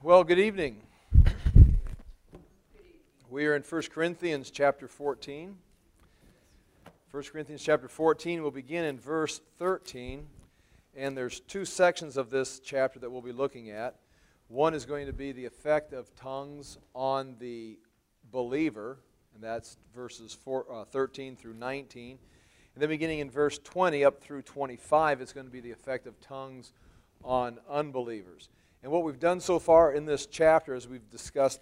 Well, good evening. We are in 1 Corinthians chapter 14. 1 Corinthians chapter 14, we'll begin in verse 13. And there's two sections of this chapter that we'll be looking at. One is going to be the effect of tongues on the believer, and that's verses 13 through 19. And then beginning in verse 20 up through 25, it's going to be the effect of tongues on unbelievers. And what we've done so far in this chapter is we've discussed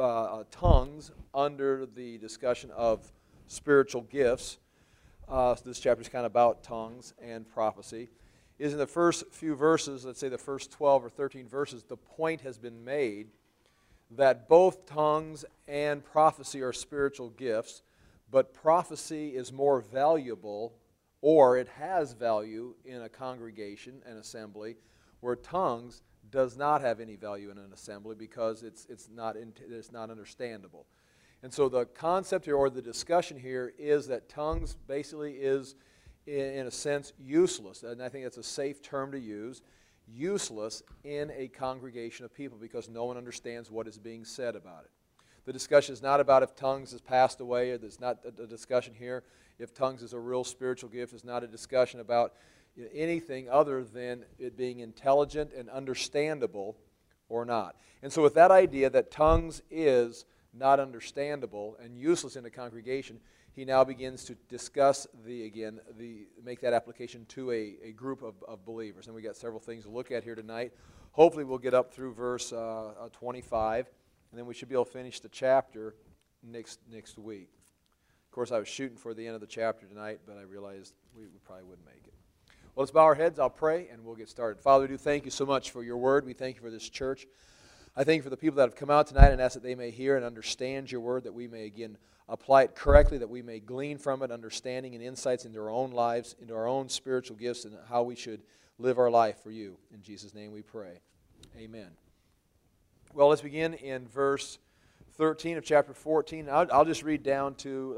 tongues under the discussion of spiritual gifts. So this chapter is kind of about tongues and prophecy. Is in the first few verses, let's say the first 12 or 13 verses, the point has been made that both tongues and prophecy are spiritual gifts, but prophecy is more valuable, or it has value in a congregation, an assembly, where tongues does not have any value in an assembly because it's not understandable. And so the concept here, or the discussion here, is that tongues basically is, in a sense, useless. And I think that's a safe term to use. Useless in a congregation of people because no one understands what is being said about it. The discussion is not about if tongues has passed away. It's not a discussion here if tongues is a real spiritual gift. It's not a discussion about anything other than it being intelligent and understandable or not. And so with that idea that tongues is not understandable and useless in a congregation, he now begins to discuss make that application to a group of believers. And we got several things to look at here tonight. Hopefully we'll get up through verse 25, and then we should be able to finish the chapter next week. Of course, I was shooting for the end of the chapter tonight, but I realized we probably wouldn't make it. Well, let's bow our heads. I'll pray, and we'll get started. Father, we do thank you so much for your word. We thank you for this church. I thank you for the people that have come out tonight and ask that they may hear and understand your word, that we may, again, apply it correctly, that we may glean from it understanding and insights into our own lives, into our own spiritual gifts, and how we should live our life for you. In Jesus' name we pray. Amen. Well, let's begin in verse 13 of chapter 14. I'll just read down to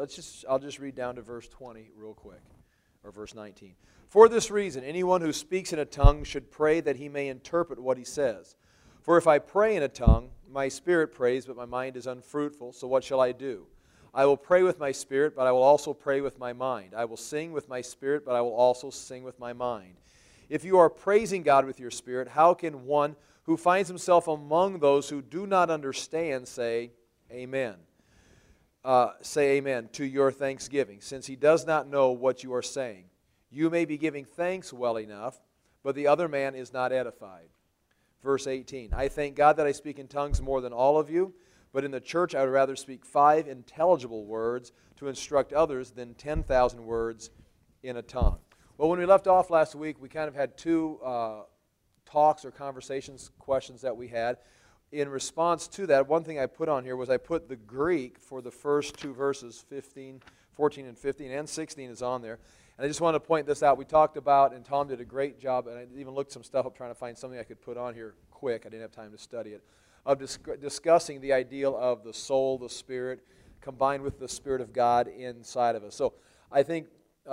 verse 20 real quick, or verse 19. For this reason, anyone who speaks in a tongue should pray that he may interpret what he says. For if I pray in a tongue, my spirit prays, but my mind is unfruitful. So what shall I do? I will pray with my spirit, but I will also pray with my mind. I will sing with my spirit, but I will also sing with my mind. If you are praising God with your spirit, how can one who finds himself among those who do not understand say, Amen? Say amen to your thanksgiving, since he does not know what you are saying. You may be giving thanks well enough, but the other man is not edified. Verse 18, I thank God that I speak in tongues more than all of you, but in the church I would rather speak 5 intelligible words to instruct others than 10,000 words in a tongue. Well, when we left off last week, we kind of had two talks or conversations, questions that we had. In response to that, one thing I put on here was I put the Greek for the first two verses, 14 and 15, and 16 is on there. And I just wanted to point this out. We talked about, and Tom did a great job, and I even looked some stuff up trying to find something I could put on here quick. I didn't have time to study it. Of discussing the ideal of the soul, the spirit, combined with the Spirit of God inside of us. So I think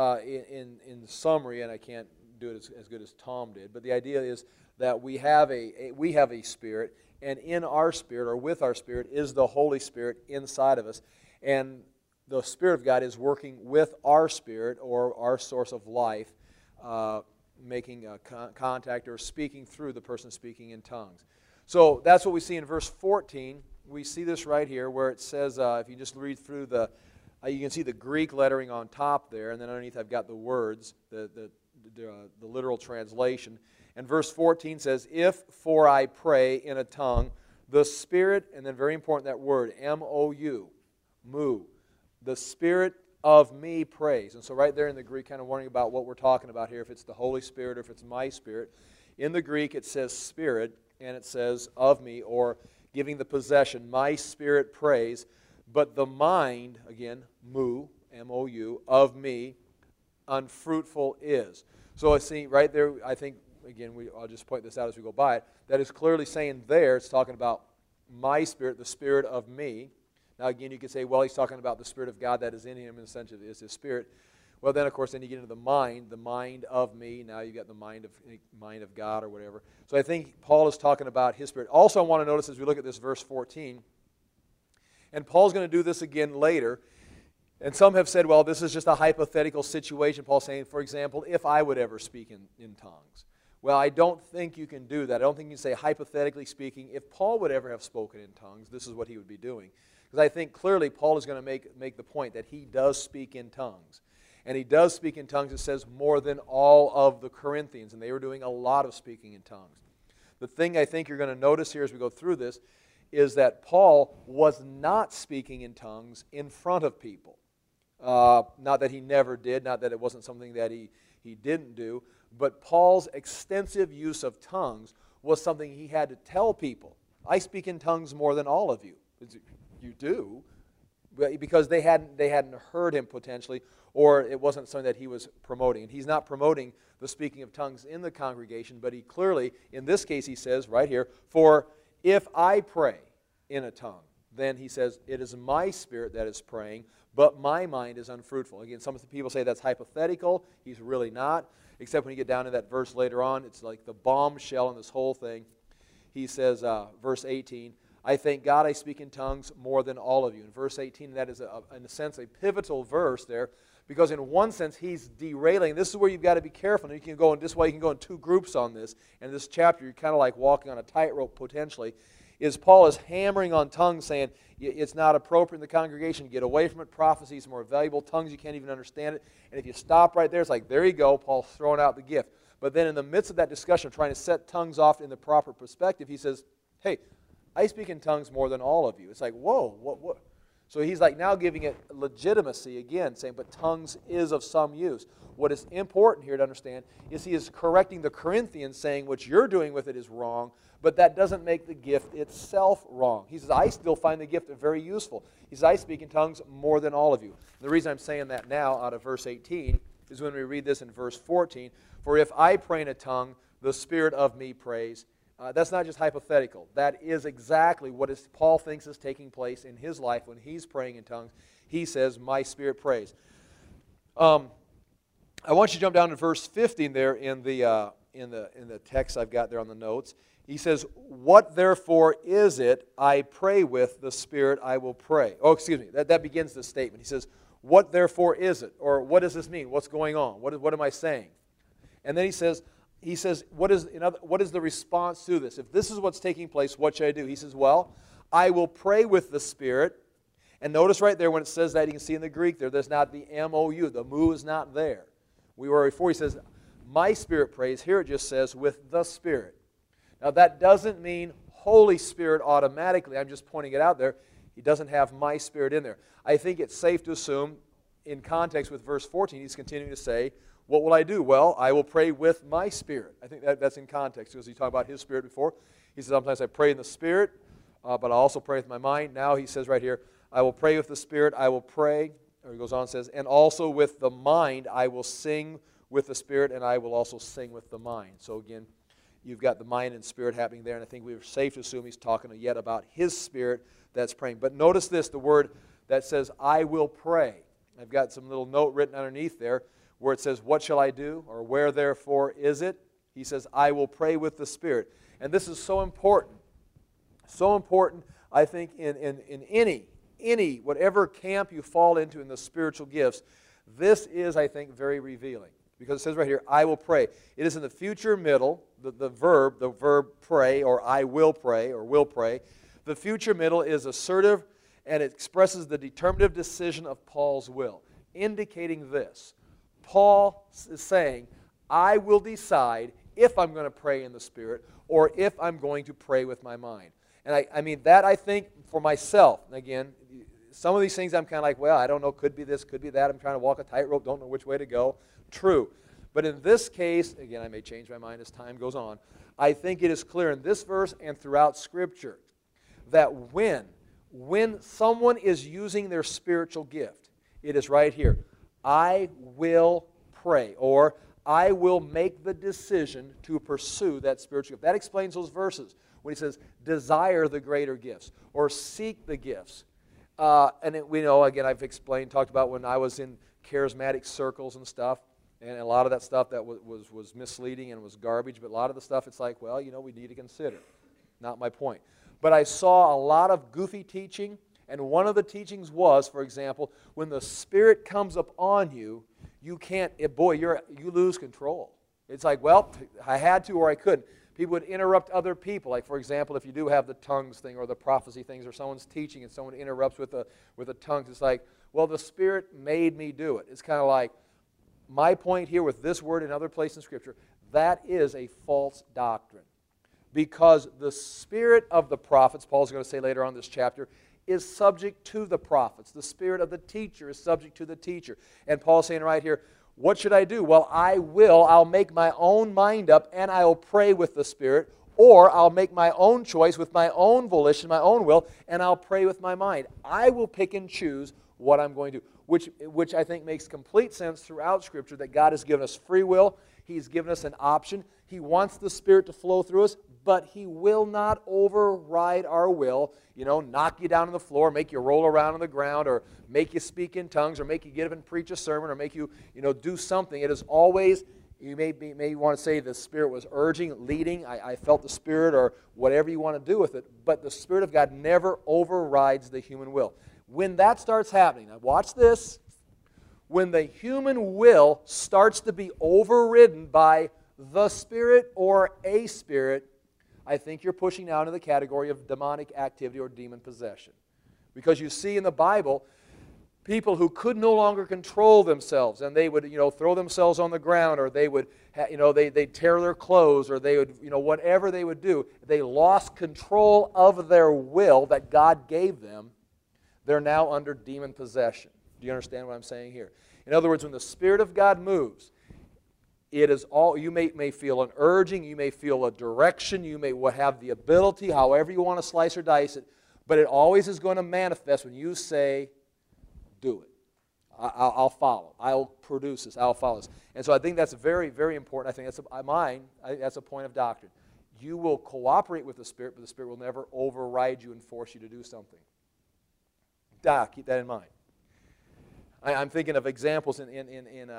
in summary, and I can't do it as good as Tom did, but the idea is that we have a spirit, and in our spirit, or with our spirit, is the Holy Spirit inside of us. And the Spirit of God is working with our spirit, or our source of life, making contact or speaking through the person speaking in tongues. So that's what we see in verse 14. We see this right here where it says, if you just read through you can see the Greek lettering on top there, and then underneath I've got the words, the literal translation. And verse 14 says, if for I pray in a tongue, the Spirit, and then very important that word, M-O-U, mu, the Spirit of me prays. And so right there in the Greek, kind of warning about what we're talking about here, if it's the Holy Spirit or if it's my spirit. In the Greek it says Spirit, and it says of me, or giving the possession, my spirit prays, but the mind, again, mu, M-O-U, of me, unfruitful is. So I see right there, I think, again, I'll just point this out as we go by it, that is clearly saying there, it's talking about my spirit, the Spirit of me. Now again, you could say, well, he's talking about the Spirit of God that is in him in the sense of is his spirit. Well, then, of course, then you get into the mind of me. Now you've got the mind of God or whatever. So I think Paul is talking about his Spirit. Also, I want to notice as we look at this verse 14, and Paul's going to do this again later, and some have said, well, this is just a hypothetical situation. Paul's saying, for example, if I would ever speak in tongues. Well, I don't think you can do that. I don't think you can say, hypothetically speaking, if Paul would ever have spoken in tongues, this is what he would be doing. Because I think clearly Paul is going to make the point that he does speak in tongues. And he does speak in tongues, it says, more than all of the Corinthians. And they were doing a lot of speaking in tongues. The thing I think you're going to notice here as we go through this is that Paul was not speaking in tongues in front of people. Not that he never did, not that it wasn't something that he didn't do, but Paul's extensive use of tongues was something he had to tell people. I speak in tongues more than all of you. You do, because they hadn't heard him potentially, or it wasn't something that he was promoting. And he's not promoting the speaking of tongues in the congregation, but he clearly, in this case, he says right here, for if I pray in a tongue, then he says, it is my spirit that is praying, but my mind is unfruitful. Again, some people say that's hypothetical. He's really not, except when you get down to that verse later on, it's like the bombshell in this whole thing. He says, verse 18, I thank God I speak in tongues more than all of you. In verse 18, that is, in a sense, a pivotal verse there, because in one sense, he's derailing. This is where you've got to be careful. And you can go in this way, you can go in two groups on this. And in this chapter, you're kind of like walking on a tightrope potentially. Paul is hammering on tongues, saying it's not appropriate in the congregation. Get away from it. Prophecy is more valuable. Tongues, you can't even understand it. And if you stop right there, it's like, there you go. Paul's throwing out the gift. But then in the midst of that discussion, trying to set tongues off in the proper perspective, he says, hey, I speak in tongues more than all of you. It's like, whoa, what? So he's like now giving it legitimacy again, saying, but tongues is of some use. What is important here to understand is he is correcting the Corinthians, saying what you're doing with it is wrong, but that doesn't make the gift itself wrong. He says, I still find the gift very useful. He says, I speak in tongues more than all of you. The reason I'm saying that now out of verse 18 is when we read this in verse 14, for if I pray in a tongue, the Spirit of me prays. That's not just hypothetical. That is exactly what Paul thinks is taking place in his life when he's praying in tongues. He says, my spirit prays. I want you to jump down to verse 15 there in the text I've got there on the notes. He says, what therefore is it I pray with the Spirit I will pray? Oh, excuse me. That begins the statement. He says, what therefore is it? Or what does this mean? What's going on? What am I saying? And then he says, what is the response to this? If this is what's taking place, what should I do? He says, well, I will pray with the Spirit. And notice right there when it says that, you can see in the Greek there's not the M-O-U. The mu is not there. We were before, he says, my Spirit prays. Here it just says, with the Spirit. Now that doesn't mean Holy Spirit automatically. I'm just pointing it out there. He doesn't have my Spirit in there. I think it's safe to assume, in context with verse 14, he's continuing to say, what will I do? Well, I will pray with my spirit. I think that's in context because he talked about his spirit before. He says sometimes I pray in the Spirit, but I also pray with my mind. Now he says right here, I will pray with the Spirit. I will pray, or he goes on and says, and also with the mind I will sing with the Spirit, and I will also sing with the mind. So again, you've got the mind and spirit happening there, and I think we're safe to assume he's talking yet about his spirit that's praying. But notice this, the word that says, I will pray. I've got some little note written underneath there, where it says, what shall I do? Or where therefore is it? He says, I will pray with the Spirit. And this is so important. So important, I think, in any, whatever camp you fall into in the spiritual gifts, this is, I think, very revealing. Because it says right here, I will pray. It is in the future middle, the verb pray, or I will pray, or will pray. The future middle is assertive, and it expresses the determinative decision of Paul's will, indicating this. Paul is saying, I will decide if I'm going to pray in the Spirit or if I'm going to pray with my mind. And I mean, that I think for myself, and again, some of these things I'm kind of like, well, I don't know, could be this, could be that. I'm trying to walk a tightrope, don't know which way to go. True. But in this case, again, I may change my mind as time goes on, I think it is clear in this verse and throughout Scripture that when someone is using their spiritual gift, it is right here. I will pray, or I will make the decision to pursue that spiritual gift. That explains those verses when he says, desire the greater gifts, or seek the gifts. We know, again, I've talked about when I was in charismatic circles and stuff, and a lot of that stuff that was misleading and was garbage, but a lot of the stuff it's like, well, we need to consider. Not my point. But I saw a lot of goofy teaching, and one of the teachings was, for example, when the Spirit comes upon you, you can't, you lose control. It's like, well, I had to or I couldn't. People would interrupt other people. Like, for example, if you do have the tongues thing or the prophecy things, or someone's teaching and someone interrupts with the tongues, it's like, well, the Spirit made me do it. It's kind of like, my point here with this word and other places in Scripture, that is a false doctrine. Because the spirit of the prophets, Paul's going to say later on in this chapter, is subject to the prophets. The spirit of the teacher is subject to the teacher. And Paul's saying right here, what should I do? Well, I'll make my own mind up and I'll pray with the Spirit, or I'll make my own choice with my own volition, my own will, and I'll pray with my mind. I will pick and choose what I'm going to do, which I think makes complete sense throughout Scripture, that God has given us free will. He's given us an option. He wants the Spirit to flow through us, but He will not override our will, knock you down on the floor, make you roll around on the ground, or make you speak in tongues, or make you get up and preach a sermon, or make you, do something. It is always, you may want to say the Spirit was urging, leading, I felt the Spirit, or whatever you want to do with it, but the Spirit of God never overrides the human will. When that starts happening, now watch this, when the human will starts to be overridden by the Spirit or a spirit, I think you're pushing out into the category of demonic activity or demon possession. Because you see in the Bible, people who could no longer control themselves, and they would, throw themselves on the ground, or they would, they'd tear their clothes, or they would, whatever they would do, they lost control of their will that God gave them. They're now under demon possession. Do you understand what I'm saying here? In other words, when the Spirit of God moves, it is all, you may feel an urging, you may feel a direction, you may have the ability, however you want to slice or dice it, but it always is going to manifest when you say, do it. I'll follow. I'll produce this. I'll follow this. And so I think that's very, very important. I think that's a point of doctrine. You will cooperate with the Spirit, but the Spirit will never override you and force you to do something. Keep that in mind. I'm thinking of examples in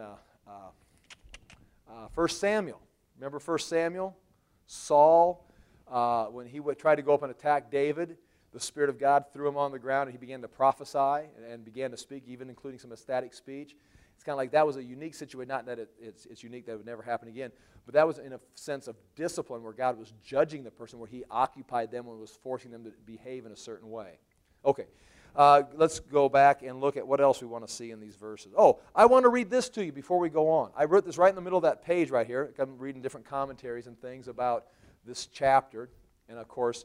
1 Samuel. Remember 1 Samuel? Saul, when he would try to go up and attack David, the Spirit of God threw him on the ground and he began to prophesy and began to speak, even including some ecstatic speech. It's kind of like that was a unique situation. Not that it's unique that it would never happen again, but that was in a sense of discipline where God was judging the person, where He occupied them and was forcing them to behave in a certain way. Okay. Let's go back and look at what else we want to see in these verses. Oh, I want to read this to you before we go on. I wrote this right in the middle of that page right here. I'm reading different commentaries and things about this chapter. And, of course,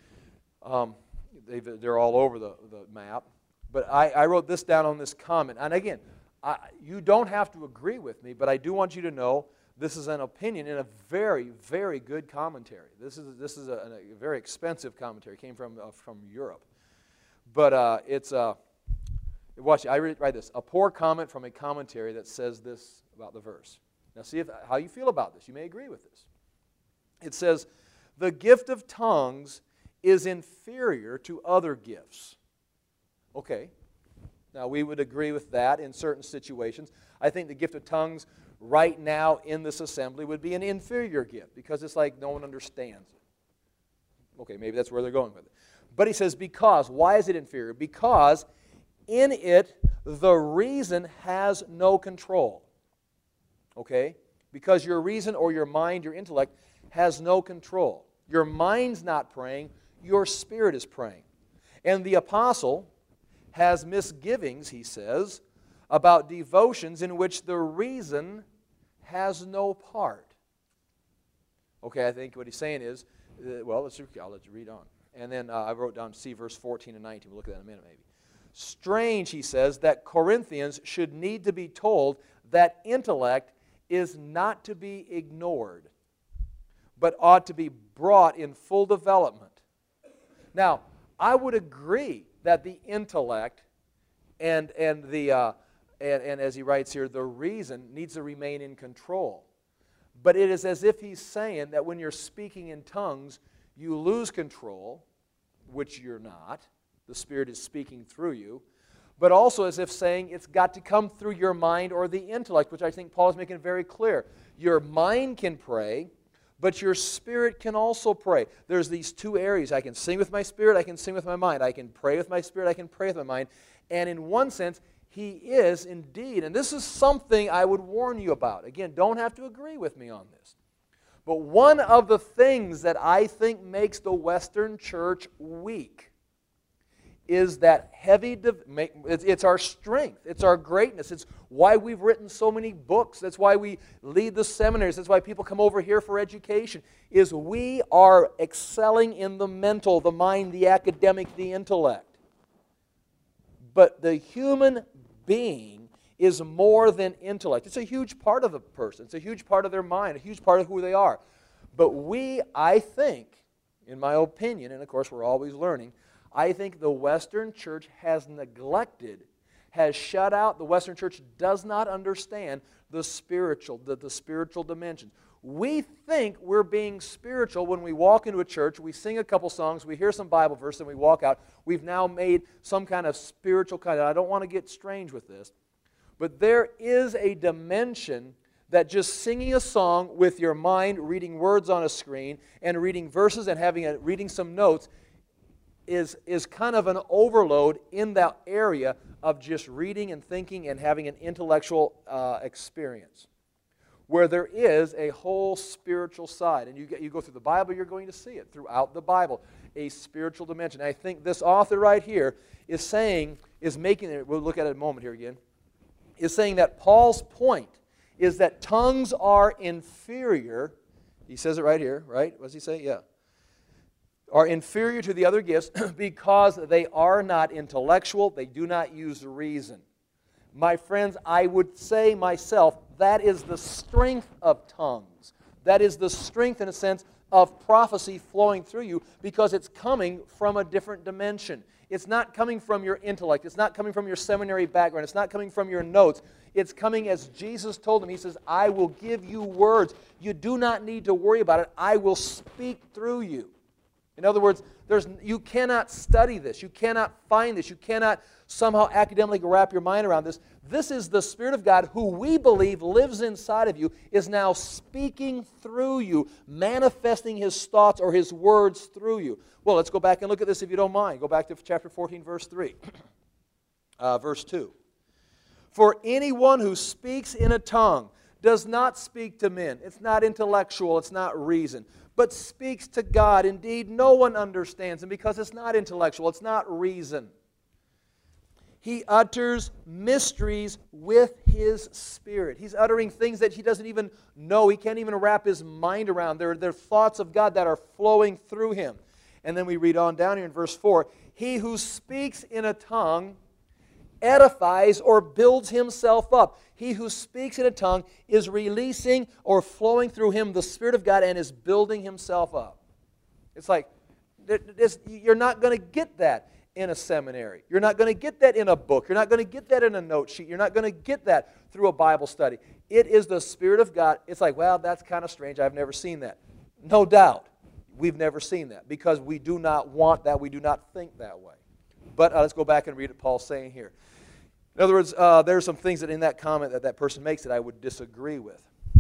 they're all over the map. But I wrote this down on this comment. And, again, you don't have to agree with me, but I do want you to know this is an opinion in a very, very good commentary. This is a very expensive commentary. It came from Europe. But watch, I write this, a poor comment from a commentary that says this about the verse. Now see how you feel about this. You may agree with this. It says, the gift of tongues is inferior to other gifts. Okay. Now we would agree with that in certain situations. I think the gift of tongues right now in this assembly would be an inferior gift because it's like no one understands it. Okay, maybe that's where they're going with it. But he says, because. Why is it inferior? Because in it, the reason has no control. Okay? Because your reason or your mind, your intellect, has no control. Your mind's not praying, your spirit is praying. And the apostle has misgivings, he says, about devotions in which the reason has no part. Okay, I think what he's saying is, I'll let you read on. And then I wrote down, see verse 14 and 19. We'll look at that in a minute maybe. Strange, he says, that Corinthians should need to be told that intellect is not to be ignored, but ought to be brought in full development. Now, I would agree that the intellect and as he writes here, the reason needs to remain in control. But it is as if he's saying that when you're speaking in tongues, you lose control, which you're not. The Spirit is speaking through you. but also as if saying it's got to come through your mind or the intellect, which I think Paul is making very clear. Your mind can pray, but your spirit can also pray. There's these two areas. I can sing with my spirit, I can sing with my mind. I can pray with my spirit, I can pray with my mind. And in one sense, he is indeed, and this is something I would warn you about. Again, don't have to agree with me on this. But one of the things that I think makes the Western church weak is that it's our strength, it's our greatness, it's why we've written so many books, that's why we lead the seminaries, that's why people come over here for education, is we are excelling in the mental, the mind, the academic, the intellect. But the human being is more than intellect. It's a huge part of the person, it's a huge part of their mind, a huge part of who they are. But we, I think, in my opinion, and of course we're always learning, I think the Western church has neglected, has shut out, the Western church does not understand the spiritual dimension. We think we're being spiritual when we walk into a church, we sing a couple songs, we hear some Bible verse, and we walk out. We've now made some kind of spiritual I don't want to get strange with this, but there is a dimension that just singing a song with your mind, reading words on a screen, and reading verses and reading some notes is kind of an overload in that area of just reading and thinking and having an intellectual experience. Where there is a whole spiritual side. And you go through the Bible, you're going to see it throughout the Bible, a spiritual dimension. I think this author right here we'll look at it in a moment here again, is saying that Paul's point is that tongues are inferior. He says it right here, right? What does he say? Yeah. Are inferior to the other gifts because they are not intellectual, they do not use reason. My friends, I would say myself, that is the strength of tongues. That is the strength, in a sense, of prophecy flowing through you because it's coming from a different dimension. It's not coming from your intellect. It's not coming from your seminary background. It's not coming from your notes. It's coming as Jesus told them. He says, I will give you words. You do not need to worry about it. I will speak through you. In other words, you cannot study this. You cannot find this. You cannot somehow academically wrap your mind around this. This is the Spirit of God who we believe lives inside of you, is now speaking through you, manifesting His thoughts or His words through you. Well, let's go back and look at this if you don't mind. Go back to chapter 14, verse 3. Verse 2. For anyone who speaks in a tongue does not speak to men. It's not intellectual. It's not reason. But speaks to God. Indeed, no one understands Him because it's not intellectual. It's not reason. He utters mysteries with His Spirit. He's uttering things that he doesn't even know. He can't even wrap his mind around. They're thoughts of God that are flowing through him. And then we read on down here in verse 4. He who speaks in a tongue edifies or builds himself up. He who speaks in a tongue is releasing or flowing through him the Spirit of God and is building himself up. It's like, you're not going to get that in a seminary. You're not going to get that in a book. You're not going to get that in a note sheet. You're not going to get that through a Bible study. It is the Spirit of God. It's like, well, that's kind of strange. I've never seen that. No doubt. We've never seen that because we do not want that. We do not think that way. But let's go back and read what Paul's saying here. In other words, there are some things that in that comment that person makes that I would disagree with.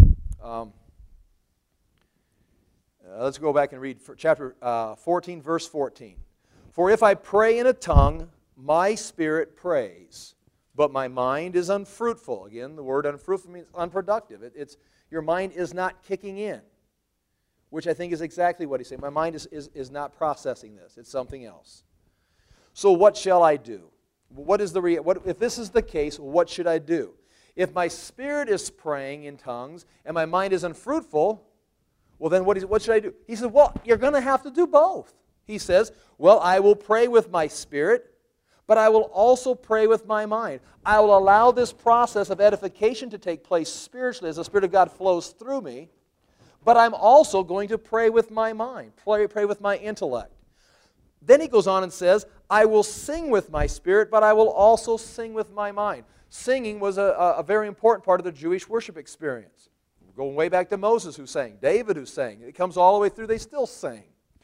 Let's go back and read chapter 14, verse 14. For if I pray in a tongue, my spirit prays, but my mind is unfruitful. Again, the word unfruitful means unproductive. Your mind is not kicking in, which I think is exactly what he's saying. My mind is not processing this. It's something else. So what shall I do? If this is the case, what should I do? If my spirit is praying in tongues and my mind is unfruitful, well then what should I do? He says, well, you're going to have to do both. He says, well, I will pray with my spirit, but I will also pray with my mind. I will allow this process of edification to take place spiritually as the Spirit of God flows through me, but I'm also going to pray with my mind, pray with my intellect. Then he goes on and says, I will sing with my spirit, but I will also sing with my mind. Singing was a very important part of the Jewish worship experience. Going way back to Moses who sang, David who sang. It comes all the way through, they still sang.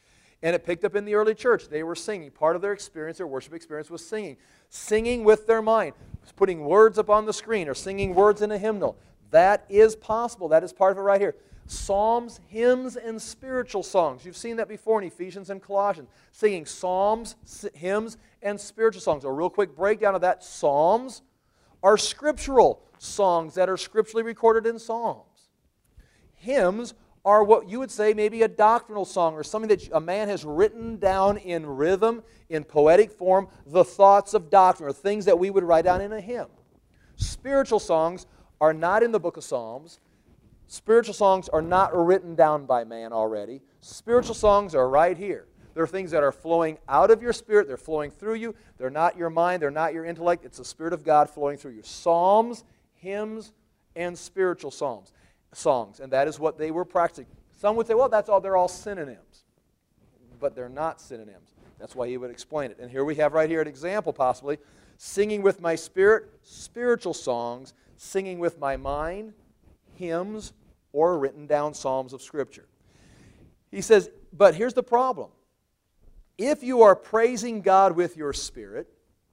And it picked up in the early church. They were singing. Part of their experience, their worship experience, was singing. Singing with their mind. Putting words up on the screen or singing words in a hymnal. That is possible. That is part of it right here. Psalms, hymns, and spiritual songs. You've seen that before in Ephesians and Colossians. Singing psalms, hymns, and spiritual songs. A real quick breakdown of that. Psalms are scriptural songs that are scripturally recorded in Psalms. Hymns are what you would say maybe a doctrinal song or something that a man has written down in rhythm, in poetic form, the thoughts of doctrine or things that we would write down in a hymn. Spiritual songs are not in the book of Psalms. Spiritual songs are not written down by man already. Spiritual songs are right here. They're things that are flowing out of your spirit. They're flowing through you. They're not your mind. They're not your intellect. It's the Spirit of God flowing through you. Psalms, hymns, and spiritual songs. And that is what they were practicing. Some would say, well, they're all synonyms. But they're not synonyms. That's why he would explain it. And here we have right here an example possibly. Singing with my spirit, spiritual songs. Singing with my mind, hymns, or written down psalms of Scripture. He says, but here's the problem. If you are praising God with your spirit,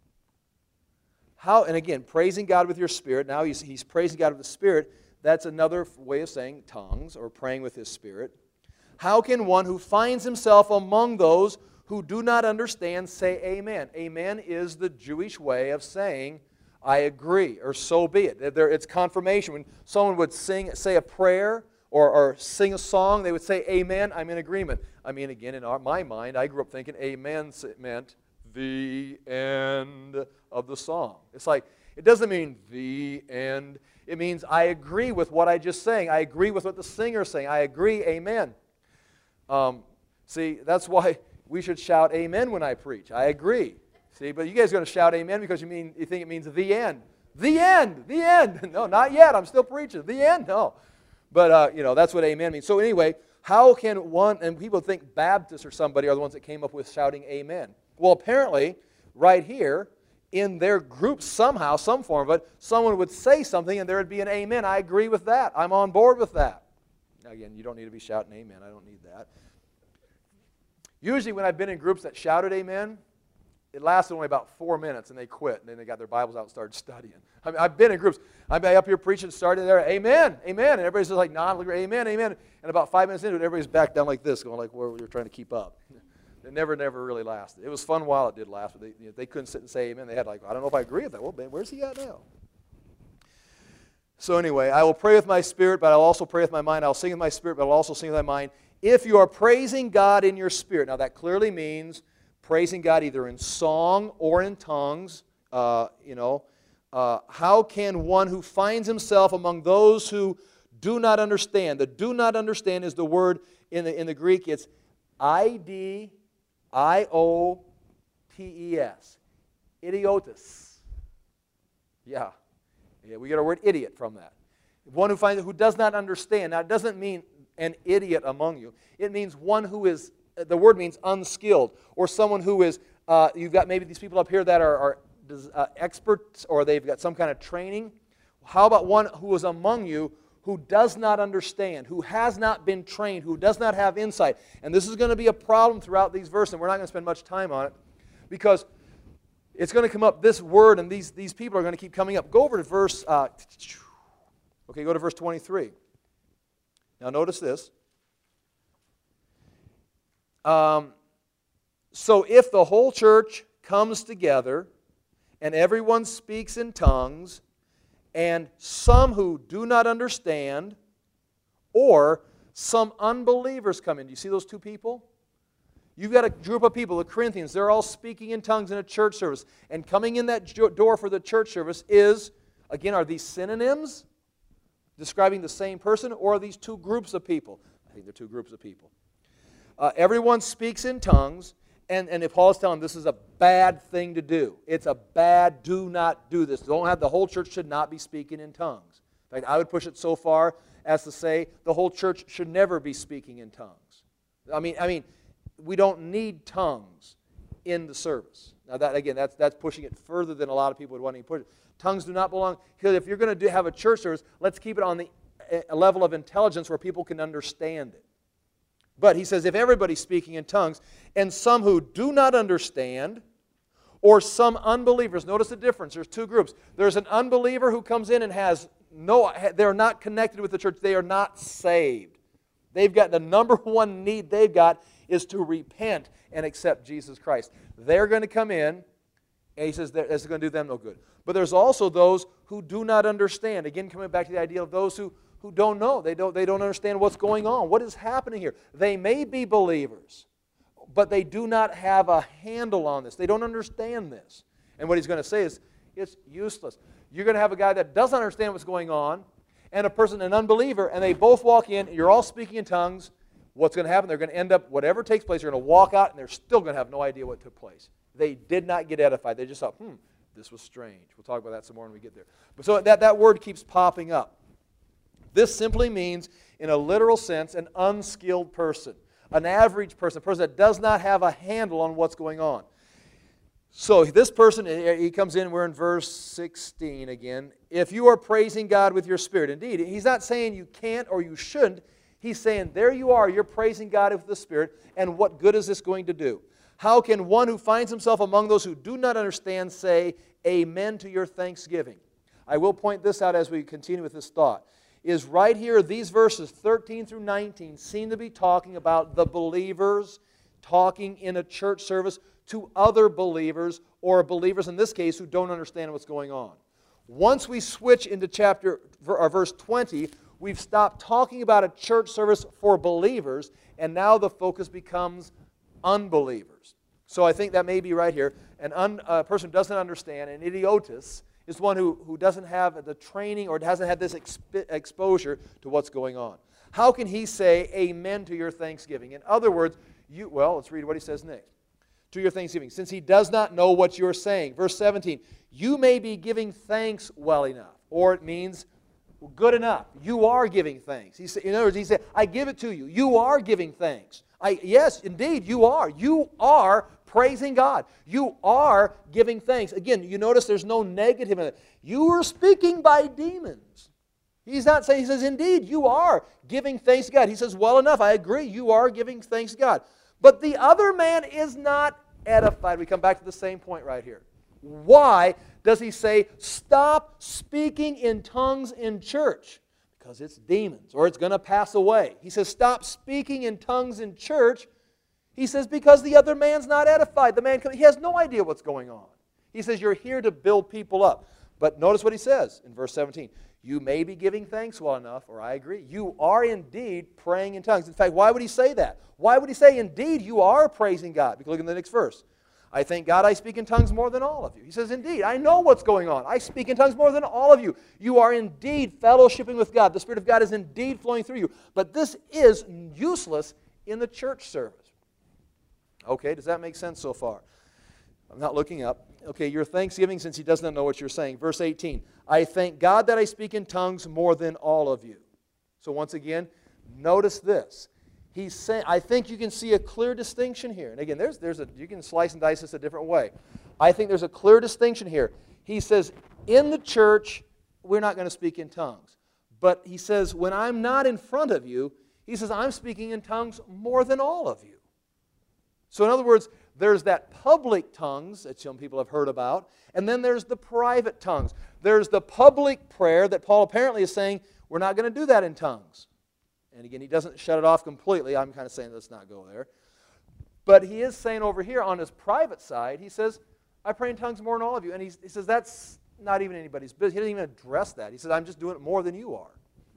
and again, praising God with your spirit, now he's praising God with the Spirit. That's another way of saying tongues or praying with his spirit. How can one who finds himself among those who do not understand say amen? Amen is the Jewish way of saying, I agree, or so be it. It's confirmation. When someone would say a prayer or sing a song, they would say amen, I'm in agreement. I mean, again, in my mind, I grew up thinking amen meant the end of the song. It's like, it doesn't mean the end. It means I agree with what I just sang. I agree with what the singer's saying. I agree, amen. See, that's why we should shout amen when I preach. I agree. See, but you guys are going to shout amen because you think it means the end. The end! The end! No, not yet. I'm still preaching. The end? No. But, that's what amen means. So anyway, how can one, and people think Baptists or somebody are the ones that came up with shouting amen. Well, apparently, right here, in their group somehow, some form of it, someone would say something and there would be an amen. I agree with that. I'm on board with that. Now again, you don't need to be shouting amen. I don't need that. Usually when I've been in groups that shouted amen, it lasted only about 4 minutes and they quit. And then they got their Bibles out and started studying. I mean, I've been in groups. I'm up here preaching, started there, amen, amen. And everybody's just like, amen, amen. And about 5 minutes into it, everybody's back down like this, going like where we were trying to keep up. It never really lasted. It was fun while it did last, but they couldn't sit and say amen. They had like, I don't know if I agree with that. Well, man, where's he at now? So anyway, I will pray with my spirit, but I'll also pray with my mind. I'll sing with my spirit, but I'll also sing with my mind. If you are praising God in your spirit, now that clearly means praising God either in song or in tongues. How can one who finds himself among those who do not understand? The do not understand is the word in the Greek. It's idiotes. Idiotus. Yeah, we get our word idiot from that. One who does not understand. Now, it doesn't mean an idiot among you. It means one who is, the word means unskilled, or someone who is, you've got maybe these people up here that are experts, or they've got some kind of training. How about one who is among you who does not understand, who has not been trained, who does not have insight? And this is going to be a problem throughout these verses, and we're not going to spend much time on it, because it's going to come up, this word, and these people are going to keep coming up. Go over to verse, go to verse 23. Now notice this. So if the whole church comes together, and everyone speaks in tongues, and some who do not understand, or some unbelievers come in. Do you see those two people? You've got a group of people, the Corinthians, they're all speaking in tongues in a church service. And coming in that door for the church service is, again, are these synonyms describing the same person, or are these two groups of people? I think they're two groups of people. Everyone speaks in tongues, and if Paul is telling them this is a bad thing to do. It's a bad, do not do this. The whole church should not be speaking in tongues. In fact, I would push it so far as to say the whole church should never be speaking in tongues. I mean, we don't need tongues in the service. Now, that's pushing it further than a lot of people would want to push it. Tongues do not belong, because if you're going to have a church service, let's keep it on the level of intelligence where people can understand it. But he says, if everybody's speaking in tongues, and some who do not understand, or some unbelievers. Notice the difference. There's two groups. There's an unbeliever who comes in and they're not connected with the church. They are not saved. They've got the number one need they've got is to repent and accept Jesus Christ. They're going to come in, and he says it's going to do them no good. But there's also those who do not understand. Again, coming back to the idea of those who don't know. They don't understand what's going on. What is happening here? They may be believers, but they do not have a handle on this. They don't understand this. And what he's going to say is, it's useless. You're going to have a guy that doesn't understand what's going on, and a person, an unbeliever, and they both walk in, you're all speaking in tongues. What's going to happen? They're going to end up, whatever takes place, they're going to walk out, and they're still going to have no idea what took place. They did not get edified. They just thought, this was strange. We'll talk about that some more when we get there. But so that word keeps popping up. This simply means, in a literal sense, an unskilled person. An average person, a person that does not have a handle on what's going on. So this person, he comes in, we're in verse 16 again. If you are praising God with your spirit. Indeed, he's not saying you can't or you shouldn't. He's saying there you are, you're praising God with the Spirit, and what good is this going to do? How can one who finds himself among those who do not understand say, amen to your thanksgiving? I will point this out as we continue with this thought. Is right here, these verses 13 through 19 seem to be talking about the believers talking in a church service to other believers, or believers in this case who don't understand what's going on. Once we switch into verse 20, we've stopped talking about a church service for believers, and now the focus becomes unbelievers. So I think that may be right here. A person who doesn't understand, an idiotus, is one who doesn't have the training or hasn't had this exposure to what's going on. How can he say amen to your thanksgiving? In other words, let's read what he says next. To your thanksgiving, since he does not know what you're saying. Verse 17, you may be giving thanks well enough. Or it means good enough. You are giving thanks. In other words, he said, I give it to you. You are giving thanks. Yes, indeed, you are. You are praising God. You are giving thanks. Again, you notice there's no negative in it. You are speaking by demons. He's not saying, he says, indeed, you are giving thanks to God. He says, well enough, I agree, you are giving thanks to God. But the other man is not edified. We come back to the same point right here. Why does he say, stop speaking in tongues in church? Because it's demons, or it's going to pass away. He says, stop speaking in tongues in church. He says, because the other man's not edified. The man, he has no idea what's going on. He says, you're here to build people up. But notice what he says in verse 17. You may be giving thanks well enough, or I agree. You are indeed praying in tongues. In fact, why would he say that? Why would he say, indeed, you are praising God? Because look at the next verse. I thank God I speak in tongues more than all of you. He says, indeed, I know what's going on. I speak in tongues more than all of you. You are indeed fellowshipping with God. The Spirit of God is indeed flowing through you. But this is useless in the church service. Okay, does that make sense so far? I'm not looking up. Okay, your thanksgiving, since he does not know what you're saying. Verse 18, I thank God that I speak in tongues more than all of you. So once again, notice this. He's saying, I think you can see a clear distinction here. And again, you can slice and dice this a different way. I think there's a clear distinction here. He says, in the church, we're not going to speak in tongues. But he says, when I'm not in front of you, he says, I'm speaking in tongues more than all of you. So in other words, there's that public tongues that some people have heard about, and then there's the private tongues. There's the public prayer that Paul apparently is saying, we're not going to do that in tongues. And again, he doesn't shut it off completely. I'm kind of saying let's not go there. But he is saying over here on his private side, he says, I pray in tongues more than all of you. And he says that's not even anybody's business. He doesn't even address that. He says, I'm just doing it more than you are.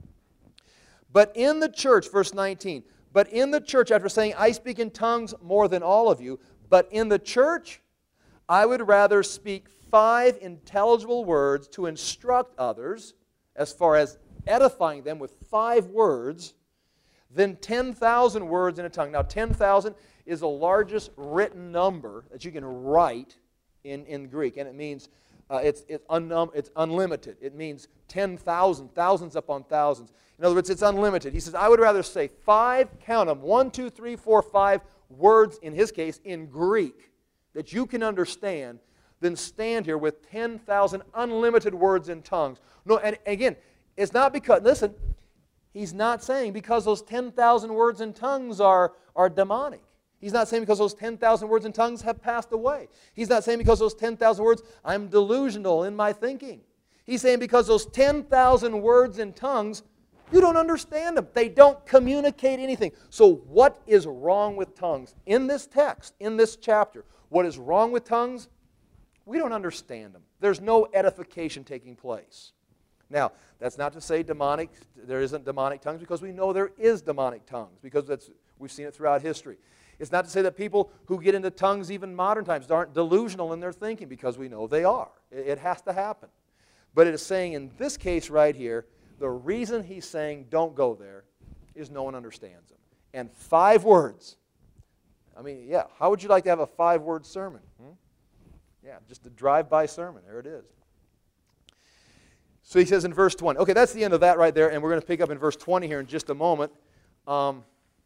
But in the church, verse 19, but in the church, after saying, I speak in tongues more than all of you, but in the church, I would rather speak 5 intelligible words to instruct others, as far as edifying them with 5 words, than 10,000 words in a tongue. Now, 10,000 is the largest written number that you can write in Greek, and it means it's unlimited. It means 10,000, thousands upon thousands. In other words, it's unlimited. He says, I would rather say 5, count them, 1, 2, 3, 4, 5 words, in his case, in Greek, that you can understand, than stand here with 10,000 unlimited words in tongues. No, and again, it's not because, listen, He's not saying because those 10,000 words in tongues are demonic. He's not saying because those 10,000 words in tongues have passed away. He's not saying because those 10,000 words, I'm delusional in my thinking. He's saying because those 10,000 words in tongues, you don't understand them. They don't communicate anything. So what is wrong with tongues? In this text, in this chapter, what is wrong with tongues? We don't understand them. There's no edification taking place. Now, that's not to say there isn't demonic tongues, because we know there is demonic tongues, because we've seen it throughout history. It's not to say that people who get into tongues even modern times aren't delusional in their thinking, because we know they are. It has to happen. But it is saying in this case right here, the reason he's saying don't go there is no one understands them. And 5 words. I mean, yeah, how would you like to have a 5-word sermon? Yeah, just a drive-by sermon. There it is. So he says in verse 20. Okay, that's the end of that right there, and we're going to pick up in verse 20 here in just a moment. And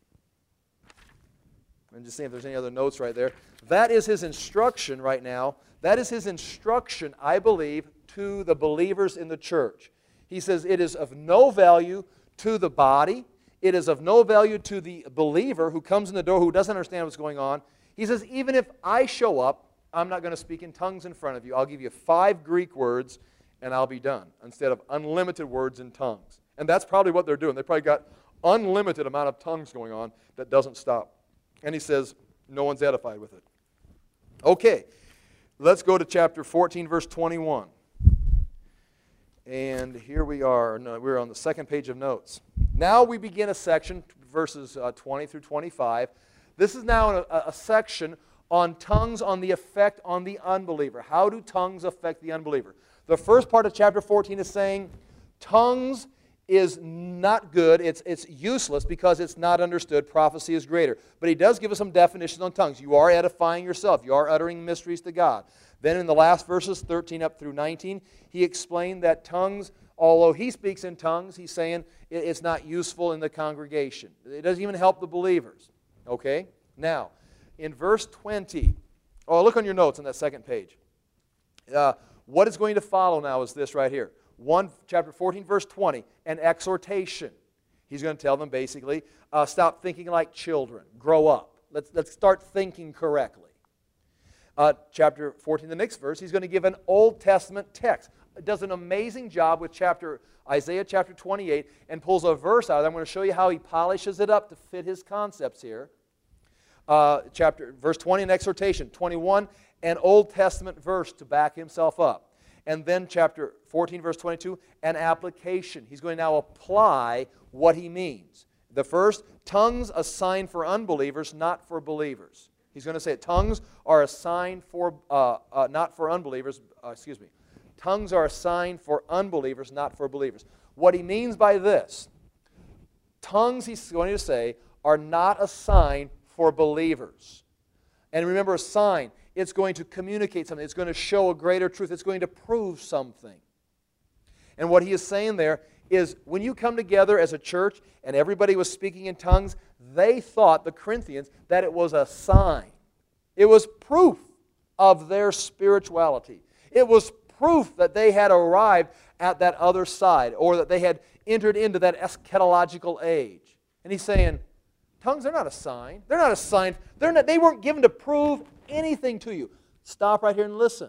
just seeing if there's any other notes right there. That is his instruction right now. That is his instruction, I believe, to the believers in the church. He says it is of no value to the body. It is of no value to the believer who comes in the door who doesn't understand what's going on. He says, even if I show up, I'm not going to speak in tongues in front of you. I'll give you 5 Greek words and I'll be done, instead of unlimited words in tongues. And that's probably what they're doing. They probably got unlimited amount of tongues going on that doesn't stop. And he says, no one's edified with it. Okay, let's go to chapter 14, verse 21. And here we are. No, we're on the second page of notes. Now we begin a section, verses 20 through 25. This is now a section on tongues, on the effect on the unbeliever. How do tongues affect the unbeliever? The first part of chapter 14 is saying tongues is not good. It's useless because it's not understood. Prophecy is greater. But he does give us some definitions on tongues. You are edifying yourself. You are uttering mysteries to God. Then in the last verses, 13 up through 19, he explained that tongues, although he speaks in tongues, he's saying it's not useful in the congregation. It doesn't even help the believers. Okay? Now, in verse 20, look on your notes on that second page. What is going to follow now is this right here. Chapter 14, verse 20, an exhortation. He's going to tell them basically, stop thinking like children. Grow up. Let's start thinking correctly. Chapter 14, the next verse, he's going to give an Old Testament text. Does an amazing job with Isaiah chapter 28 and pulls a verse out of it. I'm going to show you how he polishes it up to fit his concepts here. Verse 20, an exhortation. 21, an Old Testament verse to back himself up. And then chapter 14, verse 22, an application. He's going to now apply what he means. The first, tongues a sign for unbelievers, not for believers. He's going to say tongues are a sign for, not for unbelievers, Tongues are a sign for unbelievers, not for believers. What he means by this, tongues, he's going to say, are not a sign for believers. And remember, a sign, it's going to communicate something. It's going to show a greater truth. It's going to prove something. And what he is saying there is when you come together as a church and everybody was speaking in tongues, they thought, the Corinthians, that it was a sign. It was proof of their spirituality. It was proof that they had arrived at that other side, or that they had entered into that eschatological age. And he's saying, tongues are not a sign. They're not a sign. They weren't given to prove anything to you. Stop right here and listen.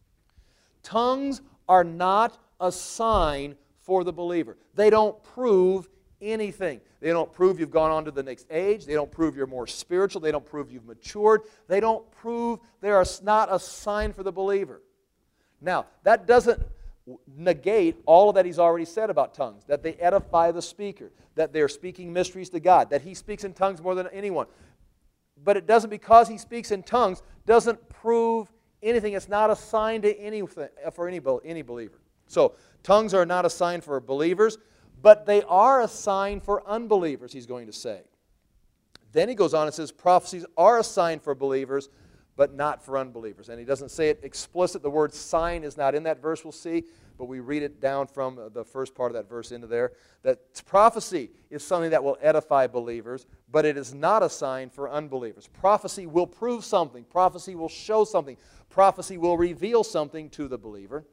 Tongues are not a sign for the believer. They don't prove anything. They don't prove you've gone on to the next age. They don't prove you're more spiritual. They don't prove you've matured. They don't prove they are not a sign for the believer. Now, that doesn't negate all of that he's already said about tongues, that they edify the speaker, that they're speaking mysteries to God, that he speaks in tongues more than anyone. But it doesn't, because he speaks in tongues, doesn't prove anything. It's not a sign to anything for any believer. So, tongues are not a sign for believers, but they are a sign for unbelievers, he's going to say. Then he goes on and says, prophecies are a sign for believers, but not for unbelievers. And he doesn't say it explicit. The word sign is not in that verse, we'll see, but we read it down from the first part of that verse into there, that prophecy is something that will edify believers, but it is not a sign for unbelievers. Prophecy will prove something. Prophecy will show something. Prophecy will reveal something to the believer.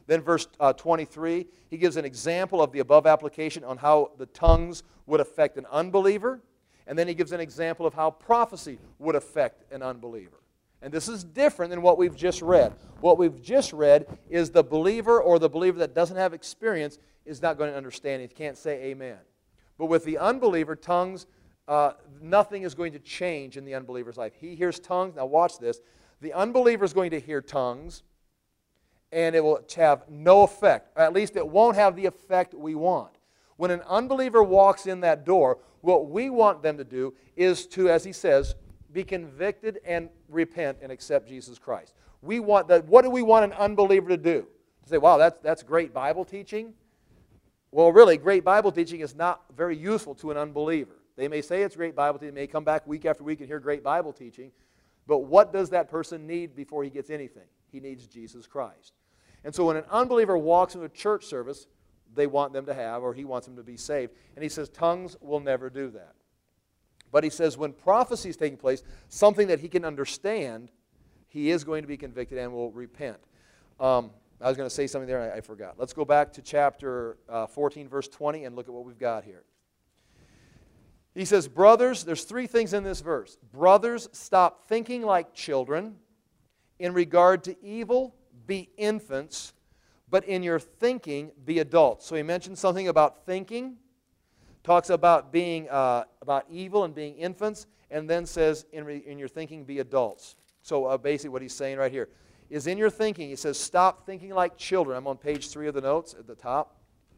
Then verse 23, he gives an example of the above application on how the tongues would affect an unbeliever. And then he gives an example of how prophecy would affect an unbeliever. And this is different than what we've just read. What we've just read is the believer or the believer that doesn't have experience is not going to understand it. He can't say amen. But with the unbeliever, tongues, nothing is going to change in the unbeliever's life. He hears tongues. Now watch this. The unbeliever is going to hear tongues, and it will have no effect. Or at least it won't have the effect we want. When an unbeliever walks in that door, what we want them to do is to, as he says, be convicted and repent and accept Jesus Christ. We want that. What do we want an unbeliever to do? To say, wow, that's great Bible teaching? Well, really, great Bible teaching is not very useful to an unbeliever. They may say it's great Bible teaching, they may come back week after week and hear great Bible teaching, but what does that person need before he gets anything? He needs Jesus Christ. And so when an unbeliever walks into a church service, they want them to have, or he wants them to be saved. And he says tongues will never do that. But he says when prophecy is taking place, something that he can understand, he is going to be convicted and will repent. I was going to say something there and I forgot. Let's go back to chapter 14, verse 20, and look at what we've got here. He says, brothers, there's three things in this verse. Brothers, stop thinking like children. In regard to evil, be infants. But in your thinking, be adults. So he mentions something about thinking, talks about being about evil and being infants, and then says, in your thinking, be adults. So basically what he's saying right here is in your thinking, he says, stop thinking like children. I'm on page 3 of the notes at the top.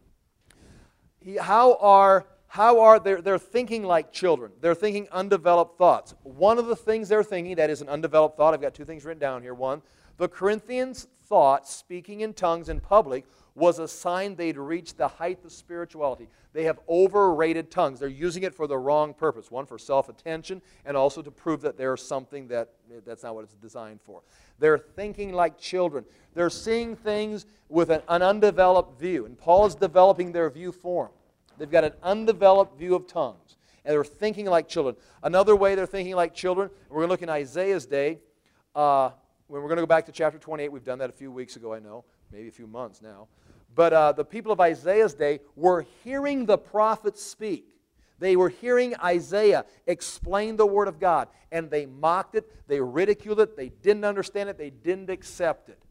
They're thinking like children. They're thinking undeveloped thoughts. One of the things they're thinking that is an undeveloped thought, I've got 2 things written down here. One, the Corinthians thought speaking in tongues in public was a sign they'd reached the height of spirituality. They have overrated tongues. They're using it for the wrong purpose. One, for self-attention, and also to prove that there's something that's not what it's designed for. They're thinking like children. They're seeing things with an undeveloped view, and Paul is developing their view for them. They've got an undeveloped view of tongues, and they're thinking like children. Another way they're thinking like children, we're going to look in Isaiah's day. When we're going to go back to chapter 28, we've done that a few weeks ago, I know, maybe a few months now. But the people of Isaiah's day were hearing the prophets speak. They were hearing Isaiah explain the Word of God, and they mocked it, they ridiculed it, they didn't understand it, they didn't accept it.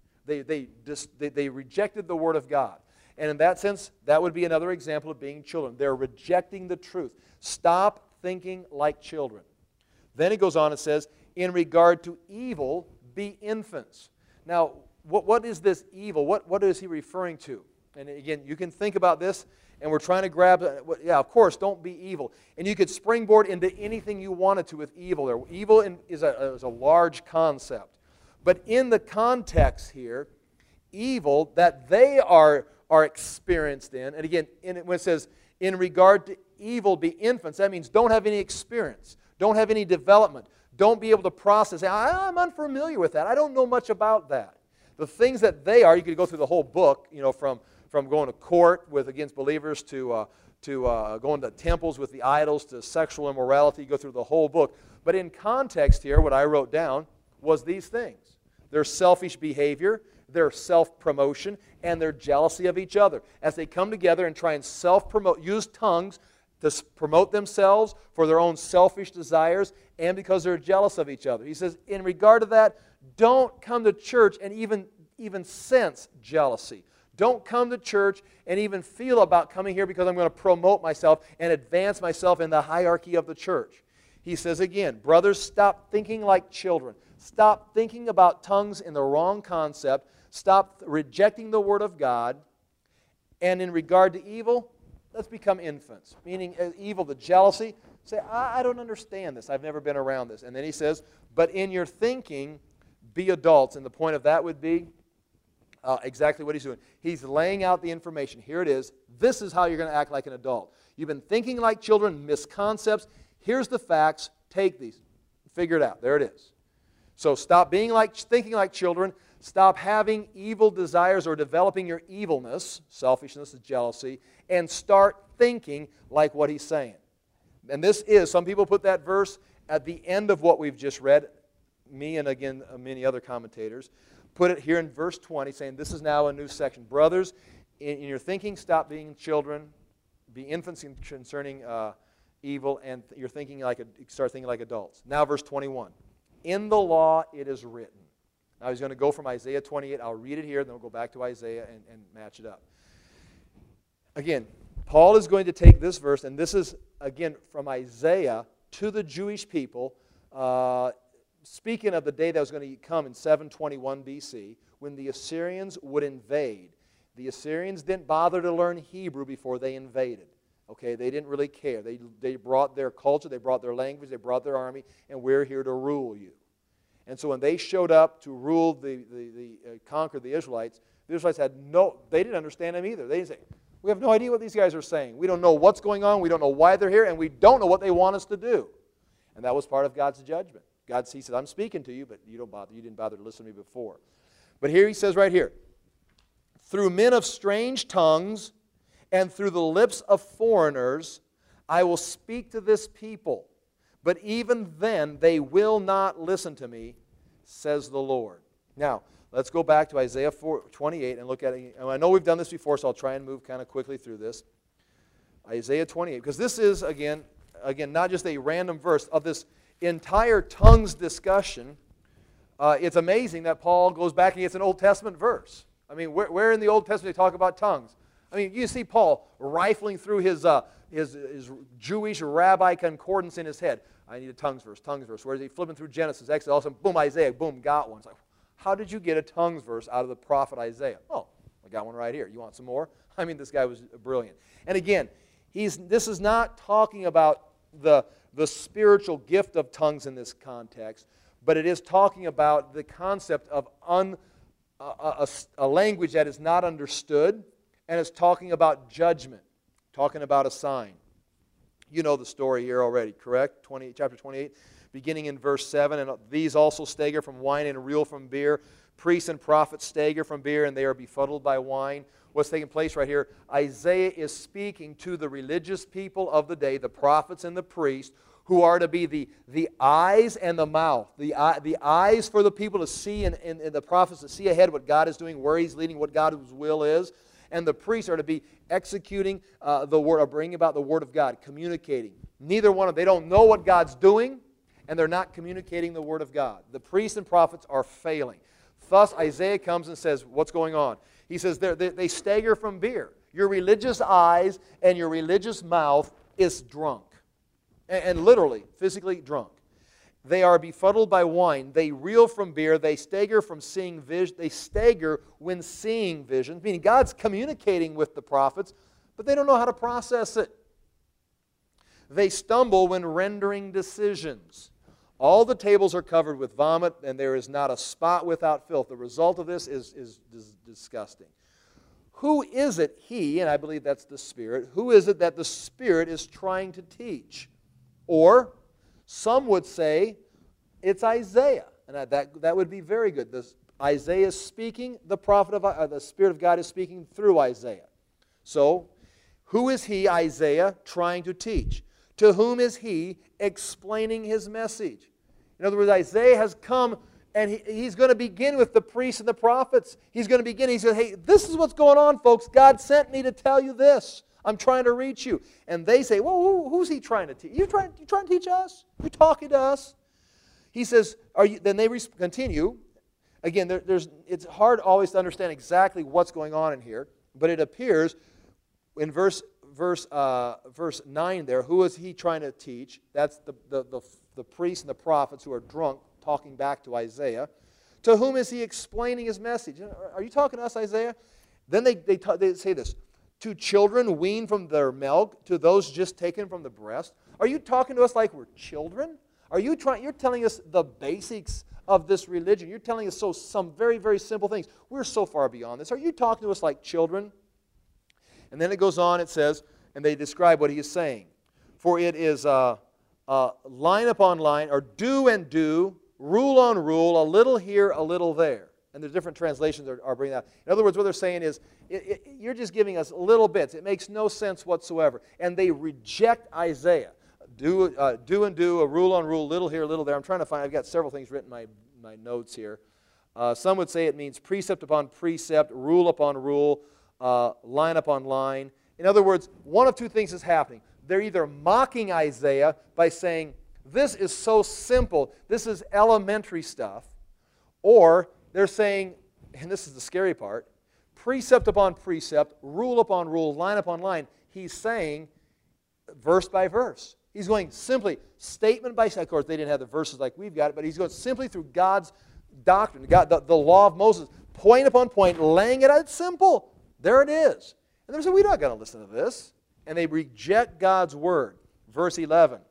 They rejected the Word of God. And in that sense, that would be another example of being children. They're rejecting the truth. Stop thinking like children. Then he goes on and says, in regard to evil, be infants. Now, what is this evil? What is he referring to? And again, you can think about this, and we're trying to grab, yeah, of course, don't be evil. And you could springboard into anything you wanted to with evil. Evil is a large concept. But in the context here, evil that they are experienced in, and again, when it says, in regard to evil, be infants, that means don't have any experience, don't have any development, don't be able to process. I'm unfamiliar with that. I don't know much about that. The things that they are, you could go through the whole book, from going to court against believers to going to temples with the idols to sexual immorality. You go through the whole book. But in context here, what I wrote down was these things. Their selfish behavior, their self-promotion, and their jealousy of each other. As they come together and try and self-promote, use tongues to promote themselves for their own selfish desires and because they're jealous of each other. He says, in regard to that, don't come to church and even sense jealousy. Don't come to church and even feel about coming here because I'm going to promote myself and advance myself in the hierarchy of the church. He says again, brothers, stop thinking like children. Stop thinking about tongues in the wrong concept. Stop rejecting the Word of God. And in regard to evil, let's become infants. Meaning evil, the jealousy. Say, I don't understand this. I've never been around this. And then he says, but in your thinking, be adults. And the point of that would be exactly what he's doing. He's laying out the information. Here it is. This is how you're going to act like an adult. You've been thinking like children, misconcepts. Here's the facts. Take these. Figure it out. There it is. So stop thinking like children. Stop having evil desires or developing your evilness, selfishness, jealousy, and start thinking like what he's saying. And this is, some people put that verse at the end of what we've just read, me and again many other commentators. put it here in verse 20, saying this is now a new section. Brothers, in your thinking, stop being children, be infants concerning evil, and you're thinking start thinking like adults. Now verse 21. In the law it is written. Now he's going to go from Isaiah 28. I'll read it here, then we'll go back to Isaiah and match it up. Again, Paul is going to take this verse, and this is, again, from Isaiah to the Jewish people, speaking of the day that was going to come in 721 BC, when the Assyrians would invade. The Assyrians didn't bother to learn Hebrew before they invaded. Okay, they didn't really care. They brought their culture, they brought their language, they brought their army, and we're here to rule you. And so when they showed up to rule conquer the Israelites had they didn't understand them either. They didn't say, we have no idea what these guys are saying. We don't know what's going on, we don't know why they're here, and we don't know what they want us to do. And that was part of God's judgment. He said, I'm speaking to you, but you didn't bother to listen to me before. But here he says right here, through men of strange tongues and through the lips of foreigners, I will speak to this people. But even then, they will not listen to me, says the Lord. Now, let's go back to Isaiah 28 and look at it. And I know we've done this before, so I'll try and move kind of quickly through this. Isaiah 28, because this is, again, not just a random verse of this entire tongues discussion. It's amazing that Paul goes back and gets an Old Testament verse. I mean, where in the Old Testament they talk about tongues? I mean, you see Paul rifling through his Jewish rabbi concordance in his head. I need a tongues verse. Where is he flipping through Genesis, Exodus, all of a sudden, boom, Isaiah, boom, got one. It's like, how did you get a tongues verse out of the prophet Isaiah? Oh, I got one right here. You want some more? I mean, this guy was brilliant. And again, this is not talking about the spiritual gift of tongues in this context, but it is talking about the concept of a language that is not understood, and it's talking about judgment, talking about a sign. You know the story here already, correct? Chapter 28, beginning in verse 7, and these also stagger from wine and reel from beer. Priests and prophets stagger from beer, and they are befuddled by wine. What's taking place right here? Isaiah is speaking to the religious people of the day, the prophets and the priests, who are to be the eyes and the mouth. The eyes for the people to see, and the prophets to see ahead what God is doing, where He's leading, what God's will is. And the priests are to be executing the word, or bringing about the word of God, communicating. Neither one of them, they don't know what God's doing, and they're not communicating the word of God. The priests and prophets are failing. Thus, Isaiah comes and says, what's going on? He says, they stagger from beer. Your religious eyes and your religious mouth is drunk. And literally, physically drunk. They are befuddled by wine. They reel from beer. They stagger from seeing vision. They stagger when seeing visions. Meaning God's communicating with the prophets, but they don't know how to process it. They stumble when rendering decisions. All the tables are covered with vomit, and there is not a spot without filth. The result of this is disgusting. Who is it, he, and I believe that's the Spirit, who is it that the Spirit is trying to teach? Or some would say it's Isaiah, and that would be very good. Isaiah is speaking, the Spirit of God is speaking through Isaiah. So, who is he, Isaiah, trying to teach? To whom is he explaining his message? In other words, Isaiah has come, and he's going to begin with the priests and the prophets. He's going to begin, he's going to say, hey, this is what's going on, folks. God sent me to tell you this. I'm trying to reach you. And they say, well, who's he trying to teach? You trying to teach us? You're talking to us? He says, then they continue. Again, it's hard always to understand exactly what's going on in here, but it appears in verse 9 there, who is he trying to teach? That's the priests and the prophets who are drunk talking back to Isaiah. To whom is he explaining his message? Are you talking to us, Isaiah? Then they say this. To children weaned from their milk, to those just taken from the breast. Are you talking to us like we're children? You're telling us the basics of this religion. You're telling us some very, very simple things. We're so far beyond this. Are you talking to us like children? And then it goes on, it says, and they describe what he is saying. For it is line upon line, or do and do, rule on rule, a little here, a little there. And there's different translations are bringing that. In other words, what they're saying is, you're just giving us little bits. It makes no sense whatsoever. And they reject Isaiah. Do and do, a rule on rule, little here, little there. I'm trying to find, I've got several things written in my notes here. Some would say it means precept upon precept, rule upon rule, line upon line. In other words, one of two things is happening. They're either mocking Isaiah by saying, this is so simple, this is elementary stuff, or they're saying, and this is the scary part, precept upon precept, rule upon rule, line upon line. He's saying verse by verse. He's going simply statement by statement. Of course, they didn't have the verses like we've got it, but he's going simply through God's doctrine, the law of Moses, point upon point, laying it out. It's simple. There it is. And they say, we're not going to listen to this. And they reject God's word. Verse 11.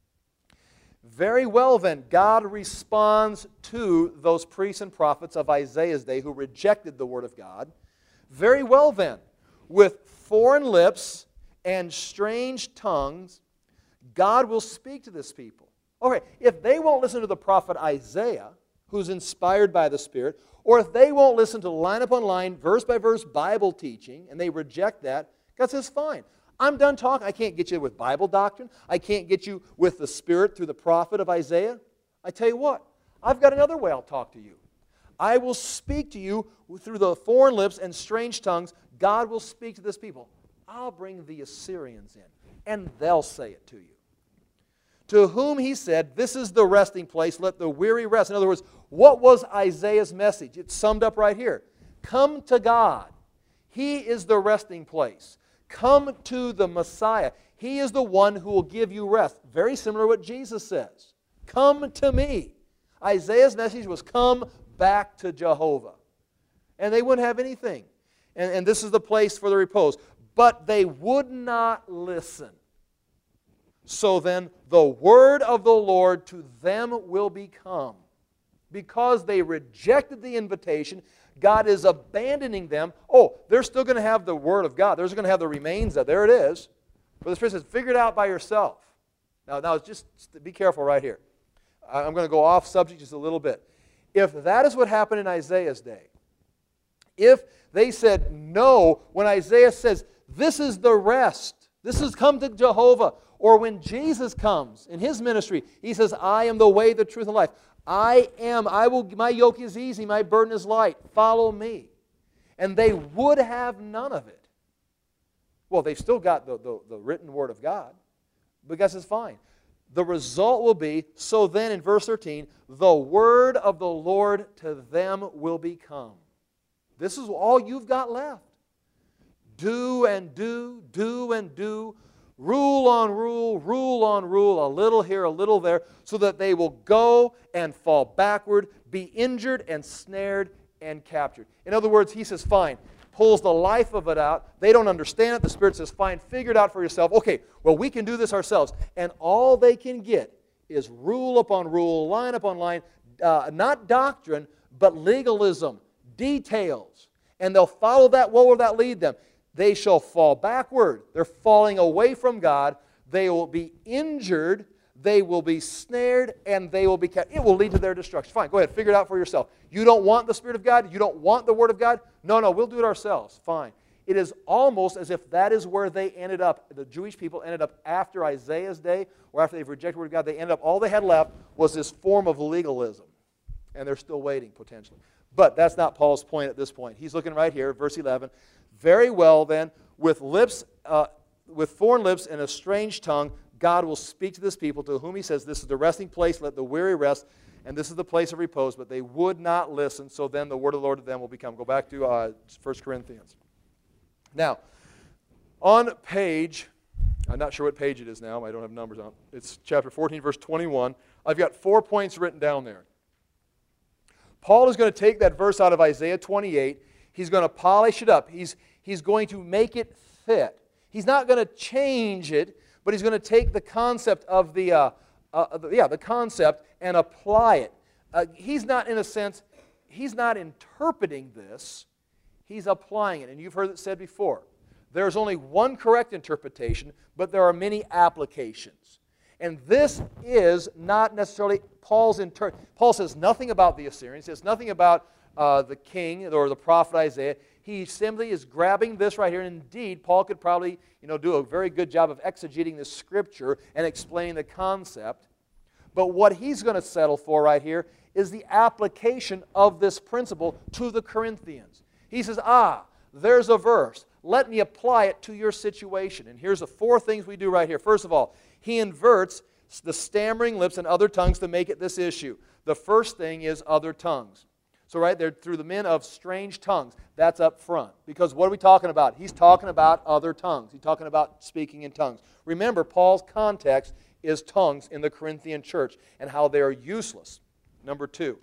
Very well then, God responds to those priests and prophets of Isaiah's day who rejected the word of God. Very well then, with foreign lips and strange tongues, God will speak to this people. Okay, if they won't listen to the prophet Isaiah, who's inspired by the Spirit, or if they won't listen to line upon line, verse by verse Bible teaching, and they reject that, God says, fine. I'm done talking. I can't get you with Bible doctrine. I can't get you with the Spirit through the prophet of Isaiah. I tell you what, I've got another way I'll talk to you. I will speak to you through the foreign lips and strange tongues. God will speak to this people. I'll bring the Assyrians in, and they'll say it to you. To whom he said, this is the resting place, let the weary rest. In other words, what was Isaiah's message? It's summed up right here. Come to God. He is the resting place. Come to the Messiah. He is the one who will give you rest. Very similar to what Jesus says. Come to me. Isaiah's message was come back to Jehovah. And they wouldn't have anything. And this is the place for the repose. But they would not listen. So then the word of the Lord to them will become. Because they rejected the invitation, God is abandoning them. Oh, they're still going to have the word of God. They're going to have the remains of it. There it is. But the Spirit says, figure it out by yourself. Now just be careful right here. I'm going to go off subject just a little bit. If that is what happened in Isaiah's day, if they said no when Isaiah says, this is the rest, this is come to Jehovah, or when Jesus comes in His ministry, He says, I am the way, the truth, and life. My yoke is easy, my burden is light. Follow me. And they would have none of it. Well, they've still got the written word of God. But guess it's fine. The result will be, so then in verse 13, the word of the Lord to them will become. This is all you've got left. Do and do, do and do. Rule on rule, a little here, a little there, so that they will go and fall backward, be injured and snared and captured. In other words, he says, fine, pulls the life of it out. They don't understand it. The Spirit says, fine, figure it out for yourself. Okay, well, we can do this ourselves. And all they can get is rule upon rule, line upon line, not doctrine, but legalism, details. And they'll follow that. What will that lead them? They shall fall backward. They're falling away from God. They will be injured. They will be snared, and they will be kept. It will lead to their destruction. Fine, go ahead, figure it out for yourself. You don't want the Spirit of God? You don't want the Word of God? No, we'll do it ourselves. Fine. It is almost as if that is where they ended up. The Jewish people ended up after Isaiah's day, or after they've rejected the Word of God, they ended up, all they had left was this form of legalism. And they're still waiting, potentially. But that's not Paul's point at this point. He's looking right here, verse 11. Very well, then, with foreign lips and a strange tongue, God will speak to this people, to whom He says, this is the resting place, let the weary rest, and this is the place of repose. But they would not listen, so then the word of the Lord to them will become. Go back to 1 Corinthians. Now, on page, I'm not sure what page it is now. I don't have numbers on it. It's chapter 14, verse 21. I've got 4 points written down there. Paul is going to take that verse out of Isaiah 28. He's going to polish it up. He's going to make it fit. He's not going to change it, but he's going to take the concept of the concept and apply it. He's not, in a sense, he's not interpreting this. He's applying it. And you've heard it said before. There's only one correct interpretation, but there are many applications. And this is not necessarily Paul's Paul says nothing about the Assyrians. He says nothing about the king or the prophet Isaiah. He simply is grabbing this right here. And indeed, Paul could probably do a very good job of exegeting this scripture and explaining the concept. But what he's going to settle for right here is the application of this principle to the Corinthians. He says, there's a verse. Let me apply it to your situation. And here's the 4 things we do right here. First of all, he inverts the stammering lips and other tongues to make it this issue. The first thing is other tongues. So right there, through the men of strange tongues, that's up front. Because what are we talking about? He's talking about other tongues. He's talking about speaking in tongues. Remember, Paul's context is tongues in the Corinthian church and how they are useless. Number 2,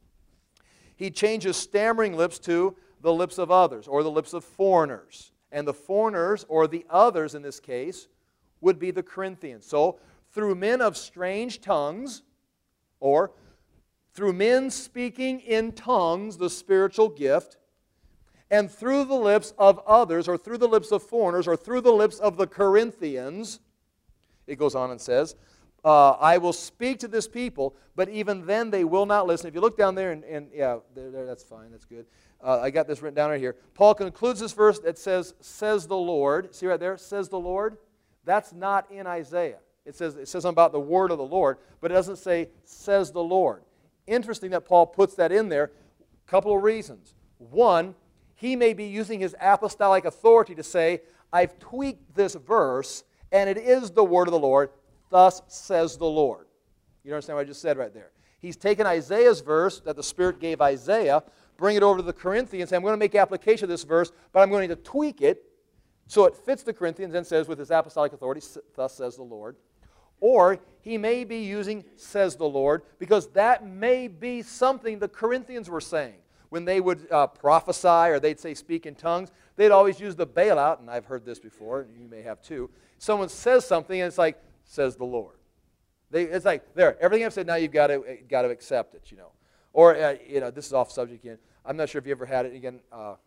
he changes stammering lips to the lips of others, or the lips of foreigners. And the foreigners, or the others in this case, would be the Corinthians. So, through men of strange tongues, or through men speaking in tongues, the spiritual gift, and through the lips of others, or through the lips of foreigners, or through the lips of the Corinthians, it goes on and says, I will speak to this people, but even then they will not listen. If you look down there, and yeah, there, that's fine, that's good. I got this written down right here. Paul concludes this verse that says the Lord. See right there, says the Lord? That's not in Isaiah. It says something about the word of the Lord, but it doesn't say, says the Lord. Interesting that Paul puts that in there. A couple of reasons. One, he may be using his apostolic authority to say, I've tweaked this verse, and it is the word of the Lord, thus says the Lord. You understand what I just said right there? He's taken Isaiah's verse that the Spirit gave Isaiah, bring it over to the Corinthians, and I'm going to make application of this verse, but I'm going to tweak it so it fits the Corinthians and says with his apostolic authority, thus says the Lord. Or he may be using says the Lord because that may be something the Corinthians were saying. When they would prophesy or they'd say speak in tongues, they'd always use the bailout, and I've heard this before, and you may have too. Someone says something and it's like, says the Lord. It's like, there, everything I've said now you've got to accept it, you know. Or, this is off subject again. I'm not sure if you ever had it again.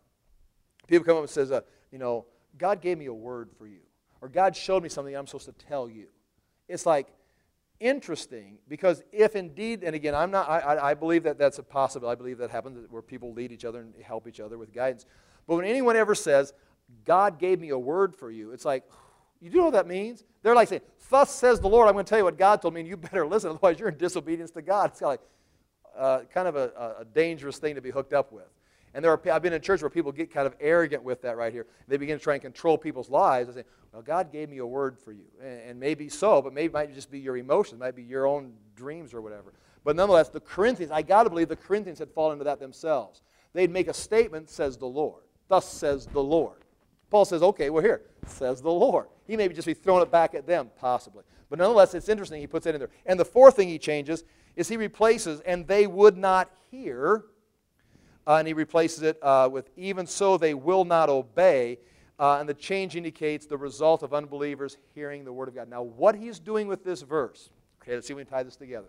People come up and says, God gave me a word for you. Or God showed me something I'm supposed to tell you. It's like interesting because if indeed, and again, I believe that that's a possibility. I believe that happens where people lead each other and help each other with guidance. But when anyone ever says, God gave me a word for you, it's like, you do know what that means? They're like saying, thus says the Lord, I'm going to tell you what God told me, and you better listen, otherwise you're in disobedience to God. It's kind of a dangerous thing to be hooked up with. And I've been in church where people get kind of arrogant with that right here. They begin to try and control people's lives. They say, well, God gave me a word for you. And maybe so, but maybe it might just be your emotions. It might be your own dreams or whatever. But nonetheless, the Corinthians, I got to believe the Corinthians had fallen into that themselves. They'd make a statement, says the Lord. Thus says the Lord. Paul says, okay, well here, says the Lord. He may just be throwing it back at them, possibly. But nonetheless, it's interesting he puts it in there. And the 4th thing he changes is he replaces, and they would not hear, and he replaces it with, even so they will not obey. And the change indicates the result of unbelievers hearing the word of God. Now, what he's doing with this verse, okay, let's see if we can tie this together.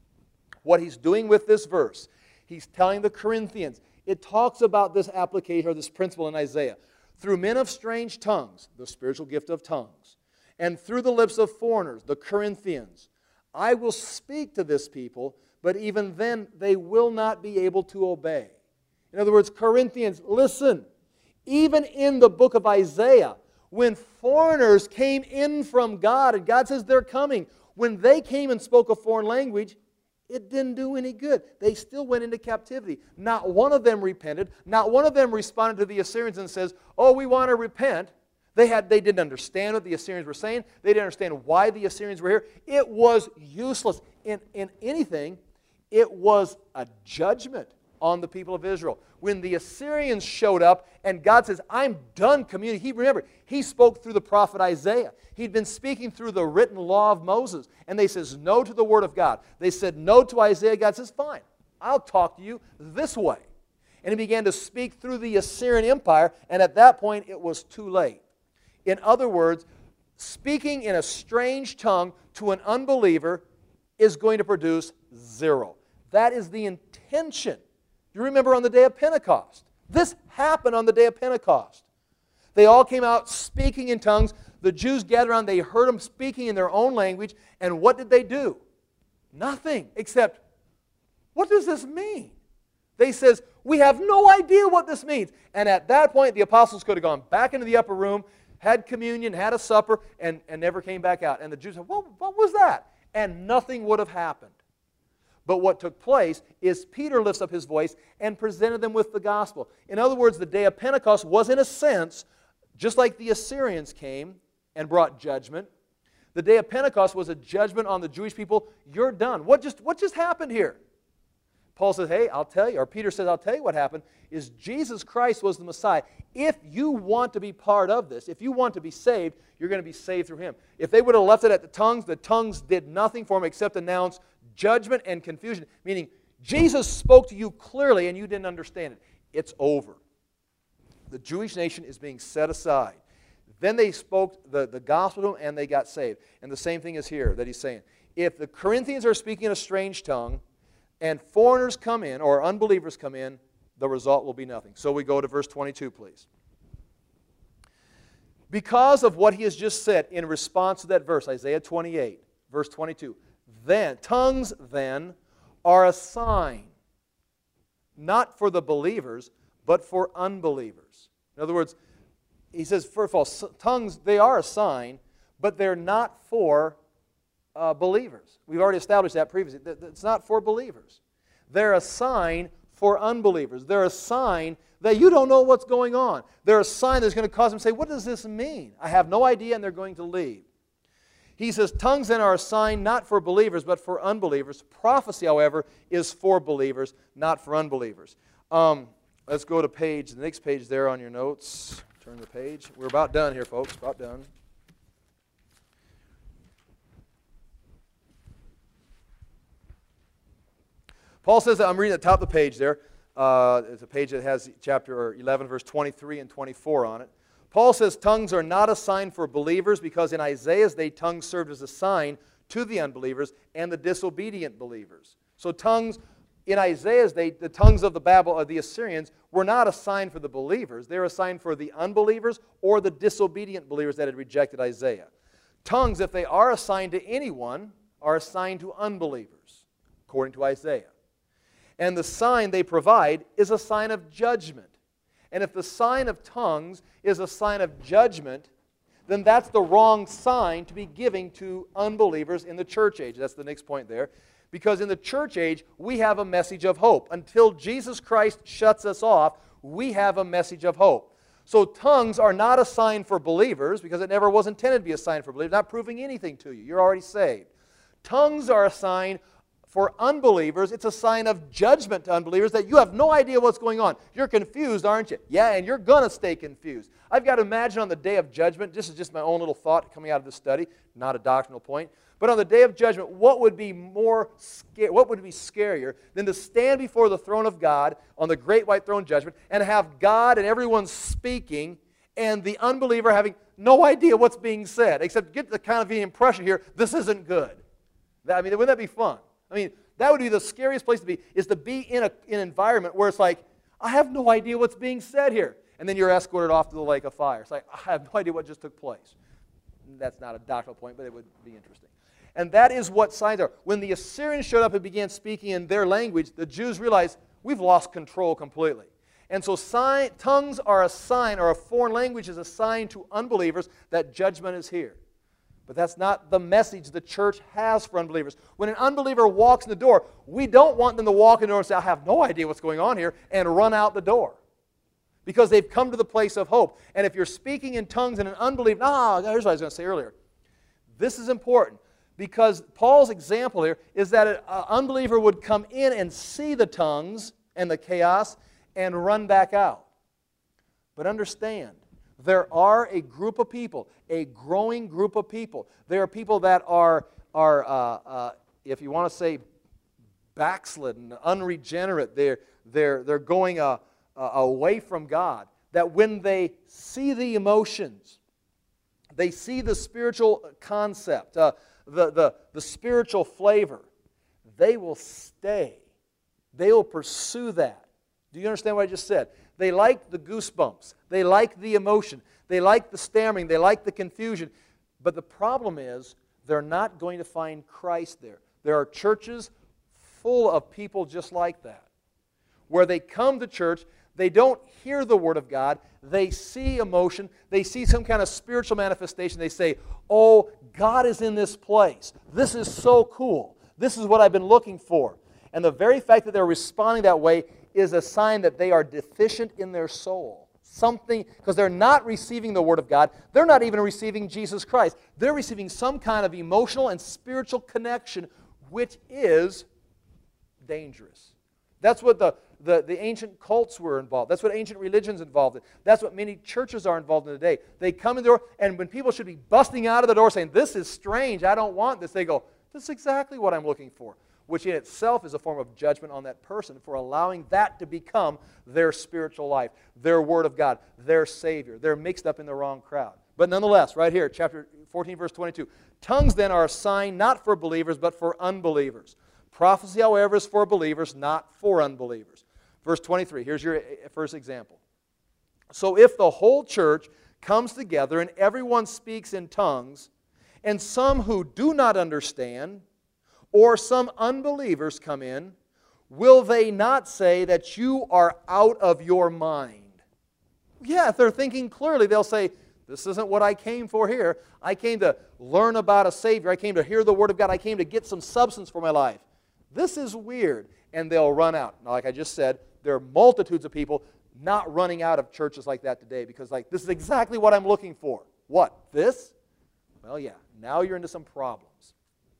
What he's doing with this verse, he's telling the Corinthians, it talks about this application or this principle in Isaiah. Through men of strange tongues, the spiritual gift of tongues, and through the lips of foreigners, the Corinthians, I will speak to this people, but even then they will not be able to obey. In other words, Corinthians, listen, even in the book of Isaiah, when foreigners came in from God, and God says they're coming, when they came and spoke a foreign language, it didn't do any good. They still went into captivity. Not one of them repented. Not one of them responded to the Assyrians and says, oh, we want to repent. They didn't understand what the Assyrians were saying. They didn't understand why the Assyrians were here. It was useless. In anything, it was a judgment on the people of Israel. When the Assyrians showed up and God says, I'm done communicating. Remember, he spoke through the prophet Isaiah. He'd been speaking through the written law of Moses. And they says no to the word of God. They said no to Isaiah. God says, fine, I'll talk to you this way. And he began to speak through the Assyrian Empire. And at that point, it was too late. In other words, speaking in a strange tongue to an unbeliever is going to produce 0. That is the intention. You remember on the day of Pentecost. This happened on the day of Pentecost. They all came out speaking in tongues. The Jews gathered around. They heard them speaking in their own language. And what did they do? Nothing except, what does this mean? They says, we have no idea what this means. And at that point, the apostles could have gone back into the upper room, had communion, had a supper, and never came back out. And the Jews said, what was that? and nothing would have happened. But what took place is Peter lifts up his voice and presented them with the gospel. In other words, the day of Pentecost was, in a sense, just like the Assyrians came and brought judgment. The day of Pentecost was a judgment on the Jewish people. You're done. What just happened here? Paul says, hey, I'll tell you, or Peter says, I'll tell you what happened, is Jesus Christ was the Messiah. If you want to be part of this, if you want to be saved, you're going to be saved through Him. If they would have left it at the tongues did nothing for them except announce judgment and confusion, meaning Jesus spoke to you clearly and you didn't understand it. It's over. The Jewish nation is being set aside. Then they spoke the gospel to them and they got saved. And the same thing is here that he's saying. If the Corinthians are speaking in a strange tongue and foreigners come in or unbelievers come in, the result will be nothing. So we go to verse 22, please. Because of what he has just said in response to that verse, Isaiah 28, verse 22, tongues then are a sign, not for the believers, but for unbelievers. In other words, he says, first of all, tongues, they are a sign, but they're not for believers. We've already established that previously. It's not for believers. They're a sign for unbelievers. They're a sign that you don't know what's going on. They're a sign that's going to cause them to say, what does this mean? I have no idea, and they're going to leave. He says, tongues then are a sign not for believers, but for unbelievers. Prophecy, however, is for believers, not for unbelievers. Let's go to the next page there on your notes. Turn the page. We're about done here, folks. About done. Paul says that, I'm reading at the top of the page there. It's a page that has chapter 11, verse 23 and 24 on it. Paul says tongues are not a sign for believers because in Isaiah's day, tongues served as a sign to the unbelievers and the disobedient believers. So tongues, in Isaiah's day, the tongues of the Assyrians were not a sign for the believers. They were a sign for the unbelievers or the disobedient believers that had rejected Isaiah. Tongues, if they are a sign to anyone, are a sign to unbelievers, according to Isaiah. And the sign they provide is a sign of judgment. And if the sign of tongues is a sign of judgment, then that's the wrong sign to be giving to unbelievers in the church age. That's the next point there. Because in the church age, we have a message of hope. Until Jesus Christ shuts us off, we have a message of hope. So tongues are not a sign for believers, because it never was intended to be a sign for believers, not proving anything to you. You're already saved. Tongues are a sign for unbelievers. It's a sign of judgment to unbelievers that you have no idea what's going on. You're confused, aren't you? Yeah, and you're going to stay confused. I've got to imagine on the day of judgment, this is just my own little thought coming out of this study, not a doctrinal point, but on the day of judgment, what would be scarier than to stand before the throne of God on the great white throne judgment and have God and everyone speaking and the unbeliever having no idea what's being said, except get the kind of the impression here, this isn't good. Wouldn't that be fun? That would be the scariest place to be, is to be in an environment where it's like, I have no idea what's being said here. And then you're escorted off to the lake of fire. It's like, I have no idea what just took place. That's not a doctrinal point, but it would be interesting. And that is what signs are. When the Assyrians showed up and began speaking in their language, the Jews realized, we've lost control completely. And so tongues are a sign, or a foreign language is a sign to unbelievers that judgment is here. But that's not the message the church has for unbelievers. When an unbeliever walks in the door, we don't want them to walk in the door and say, I have no idea what's going on here, and run out the door. Because they've come to the place of hope. And if you're speaking in tongues and an unbeliever, here's what I was going to say earlier. This is important, because Paul's example here is that an unbeliever would come in and see the tongues and the chaos and run back out. But understand, there are a group of people, a growing group of people. There are people that are if you want to say, backslidden, unregenerate. They're going away from God. That when they see the emotions, they see the spiritual concept, the spiritual flavor, they will stay. They will pursue that. Do you understand what I just said? They like the goosebumps. They like the emotion. They like the stammering. They like the confusion. But the problem is, they're not going to find Christ there. There are churches full of people just like that, where they come to church, They don't hear the Word of God. They see emotion. They see some kind of spiritual manifestation. They say, oh, God is in this place. This is so cool. This is what I've been looking for. And the very fact that they're responding that way is a sign that they are deficient in their soul. Something, because they're not receiving the Word of God. They're not even receiving Jesus Christ. They're receiving some kind of emotional and spiritual connection, which is dangerous. That's what the ancient cults were involved. That's what ancient religions involved in. That's what many churches are involved in today. They come in the door, and when people should be busting out of the door saying, this is strange, I don't want this, they go, this is exactly what I'm looking for, which in itself is a form of judgment on that person for allowing that to become their spiritual life, their Word of God, their Savior. They're mixed up in the wrong crowd. But nonetheless, right here, chapter 14, verse 22, tongues then are a sign not for believers, but for unbelievers. Prophecy, however, is for believers, not for unbelievers. Verse 23, here's your first example. So if the whole church comes together and everyone speaks in tongues, and some who do not understand, or some unbelievers come in, will they not say that you are out of your mind? Yeah, if they're thinking clearly, they'll say, this isn't what I came for here. I came to learn about a Savior. I came to hear the Word of God. I came to get some substance for my life. This is weird. And they'll run out. Now, like I just said, there are multitudes of people not running out of churches like that today because this is exactly what I'm looking for. What? This? Well, yeah. Now you're into some problems.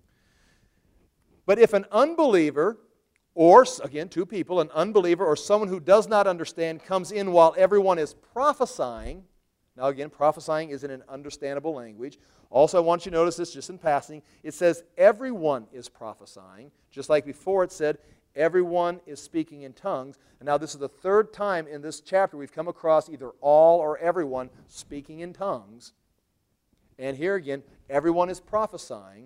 But if an unbeliever, or, again, two people, an unbeliever or someone who does not understand comes in while everyone is prophesying, now again, prophesying is in an understandable language. Also, I want you to notice this just in passing. It says everyone is prophesying, just like before it said everyone is speaking in tongues. And now this is the third time in this chapter we've come across either all or everyone speaking in tongues. And here again, everyone is prophesying.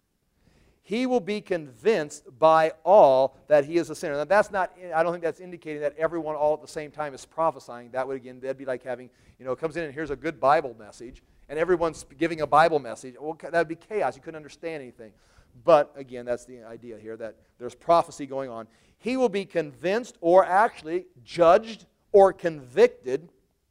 He will be convinced by all that he is a sinner. Now that's not, I don't think that's indicating that everyone all at the same time is prophesying. That would, again, that'd be like having, comes in and here's a good Bible message, and everyone's giving a Bible message. Well, that would be chaos. You couldn't understand anything. But, again, that's the idea here, that there's prophecy going on. He will be convinced or actually judged or convicted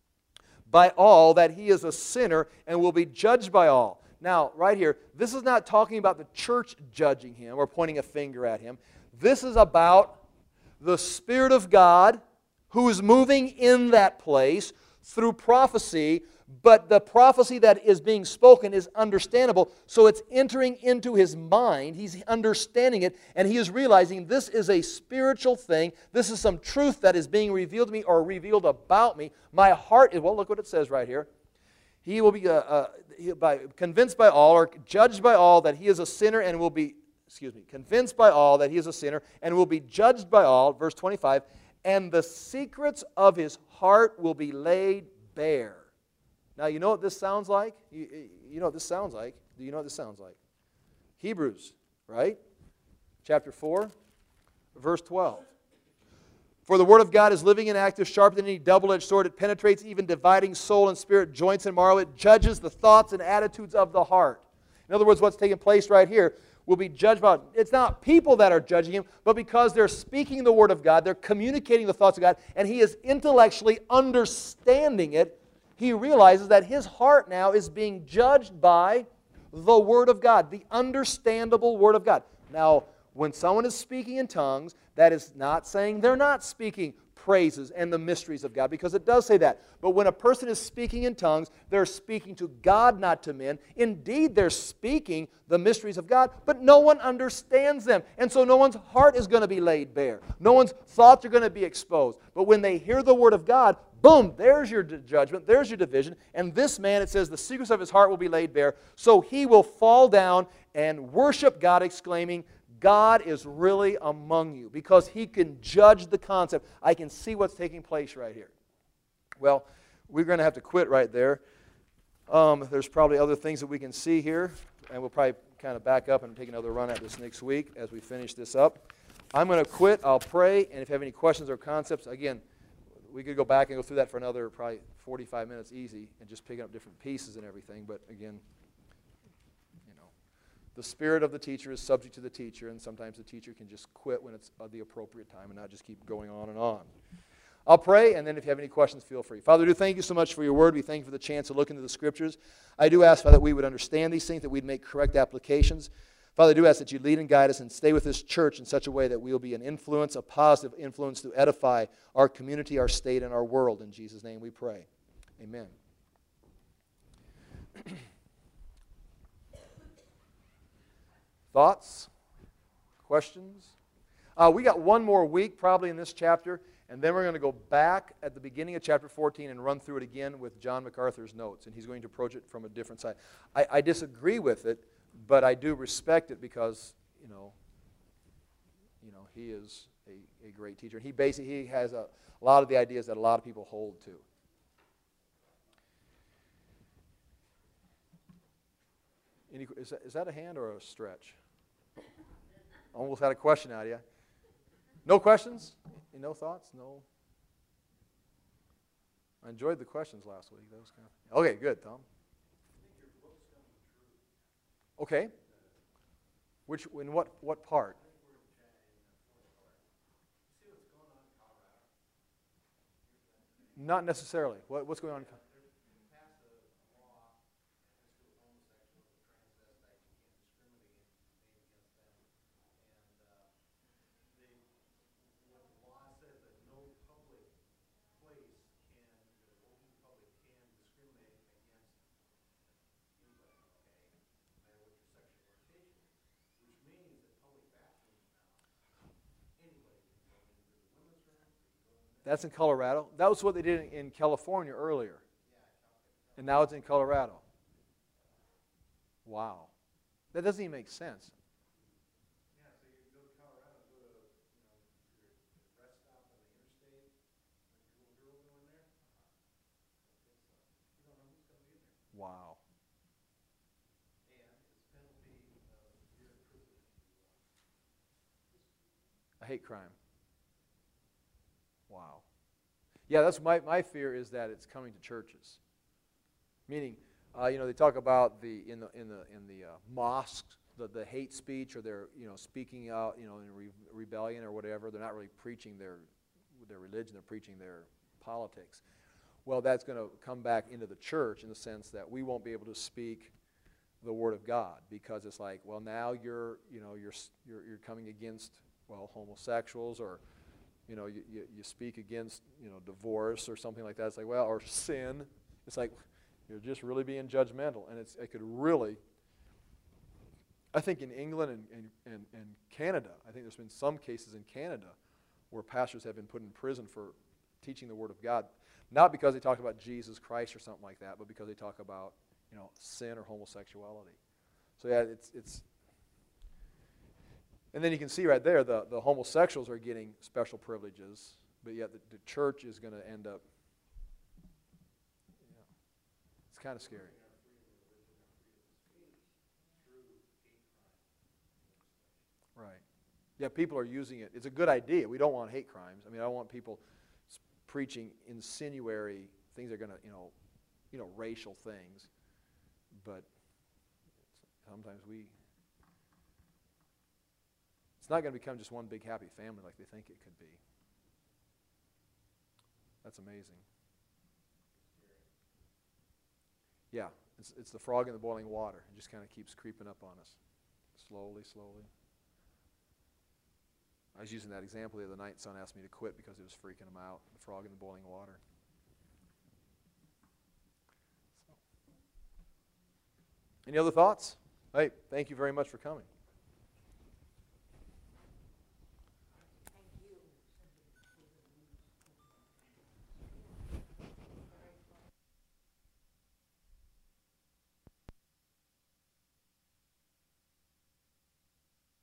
by all that he is a sinner and will be judged by all. Now, right here, this is not talking about the church judging him or pointing a finger at him. This is about the Spirit of God who is moving in that place through prophecy, but the prophecy that is being spoken is understandable, so it's entering into his mind. He's understanding it, and he is realizing this is a spiritual thing. This is some truth that is being revealed to me or revealed about me. My heart is, well, look what it says right here. He will be convinced by all or judged by all that he is a sinner and will be, convinced by all that he is a sinner and will be judged by all, verse 25, and the secrets of his heart will be laid bare. Now, you know what this sounds like? You know what this sounds like? Do you know what this sounds like? Hebrews, right? Chapter 4, verse 12. For the Word of God is living and active, sharper than any double-edged sword. It penetrates even dividing soul and spirit, joints and marrow. It judges the thoughts and attitudes of the heart. In other words, what's taking place right here will be judged by. It's not people that are judging him, but because they're speaking the Word of God, they're communicating the thoughts of God, and he is intellectually understanding it. He realizes that his heart now is being judged by the Word of God, the understandable Word of God. Now, when someone is speaking in tongues, that is not saying they're not speaking praises and the mysteries of God, because it does say that. But when a person is speaking in tongues, they're speaking to God, not to men. Indeed, they're speaking the mysteries of God, but no one understands them. And so no one's heart is going to be laid bare. No one's thoughts are going to be exposed. But when they hear the Word of God, boom, there's your judgment, there's your division. And this man, it says, the secrets of his heart will be laid bare. So he will fall down and worship God, exclaiming, God is really among you, because he can judge the concept. I can see what's taking place right here. Well, we're going to have to quit right there. There's probably other things that we can see here, and we'll probably kind of back up and take another run at this next week as we finish this up. I'm going to quit. I'll pray, and if you have any questions or concepts, again, we could go back and go through that for another probably 45 minutes easy and just picking up different pieces and everything, but again, the spirit of the teacher is subject to the teacher, and sometimes the teacher can just quit when it's the appropriate time and not just keep going on and on. I'll pray, and then if you have any questions, feel free. Father, we do thank you so much for your word. We thank you for the chance to look into the Scriptures. I do ask, Father, that we would understand these things, that we'd make correct applications. Father, I do ask that you lead and guide us and stay with this church in such a way that we'll be an influence, a positive influence to edify our community, our state, and our world. In Jesus' name we pray. Amen. Thoughts? Questions? We got one more week probably in this chapter, and then we're going to go back at the beginning of chapter 14 and run through it again with John MacArthur's notes, and he's going to approach it from a different side. I disagree with it, but I do respect it because, he is a great teacher. And he has a lot of the ideas that a lot of people hold to. Is that a hand or a stretch? Almost had a question out of you. No questions? No thoughts? No? I enjoyed the questions last week. That was kind of... Okay, good, Tom. Okay. In what part? Not necessarily. What's going on? That's in Colorado. That was what they did in California earlier. And now it's in Colorado. Wow. That doesn't even make sense. Yeah, so you go to Colorado, go to, your rest stop on the interstate, there's a little girl going there. You don't know who's going to be there. Wow. And it's penalty of your privilege. I hate crime. Wow. Yeah, that's my fear is that it's coming to churches. Meaning, they talk about in the mosques, the hate speech, or they're speaking out in rebellion or whatever. They're not really preaching their religion; they're preaching their politics. Well, that's going to come back into the church in the sense that we won't be able to speak the word of God because it's like, well, now you're coming against homosexuals or you speak against divorce or something like that. It's like, well, or sin. It's like you're just really being judgmental, and it could really. I think in England and Canada, I think there's been some cases in Canada where pastors have been put in prison for teaching the Word of God, not because they talk about Jesus Christ or something like that, but because they talk about sin or homosexuality. So yeah, it's. And then you can see right there the homosexuals are getting special privileges, but yet the church is going to end up. It's kind of scary. Right. Yeah, people are using it. It's a good idea. We don't want hate crimes. I mean, I don't want people preaching insinuatory things that are going to, racial things. But sometimes it's not going to become just one big happy family like they think it could be. That's amazing. Yeah, it's the frog in the boiling water. It just kind of keeps creeping up on us. Slowly. I was using that example the other night. Son asked me to quit because it was freaking him out. The frog in the boiling water. Any other thoughts? Hey, thank you very much for coming.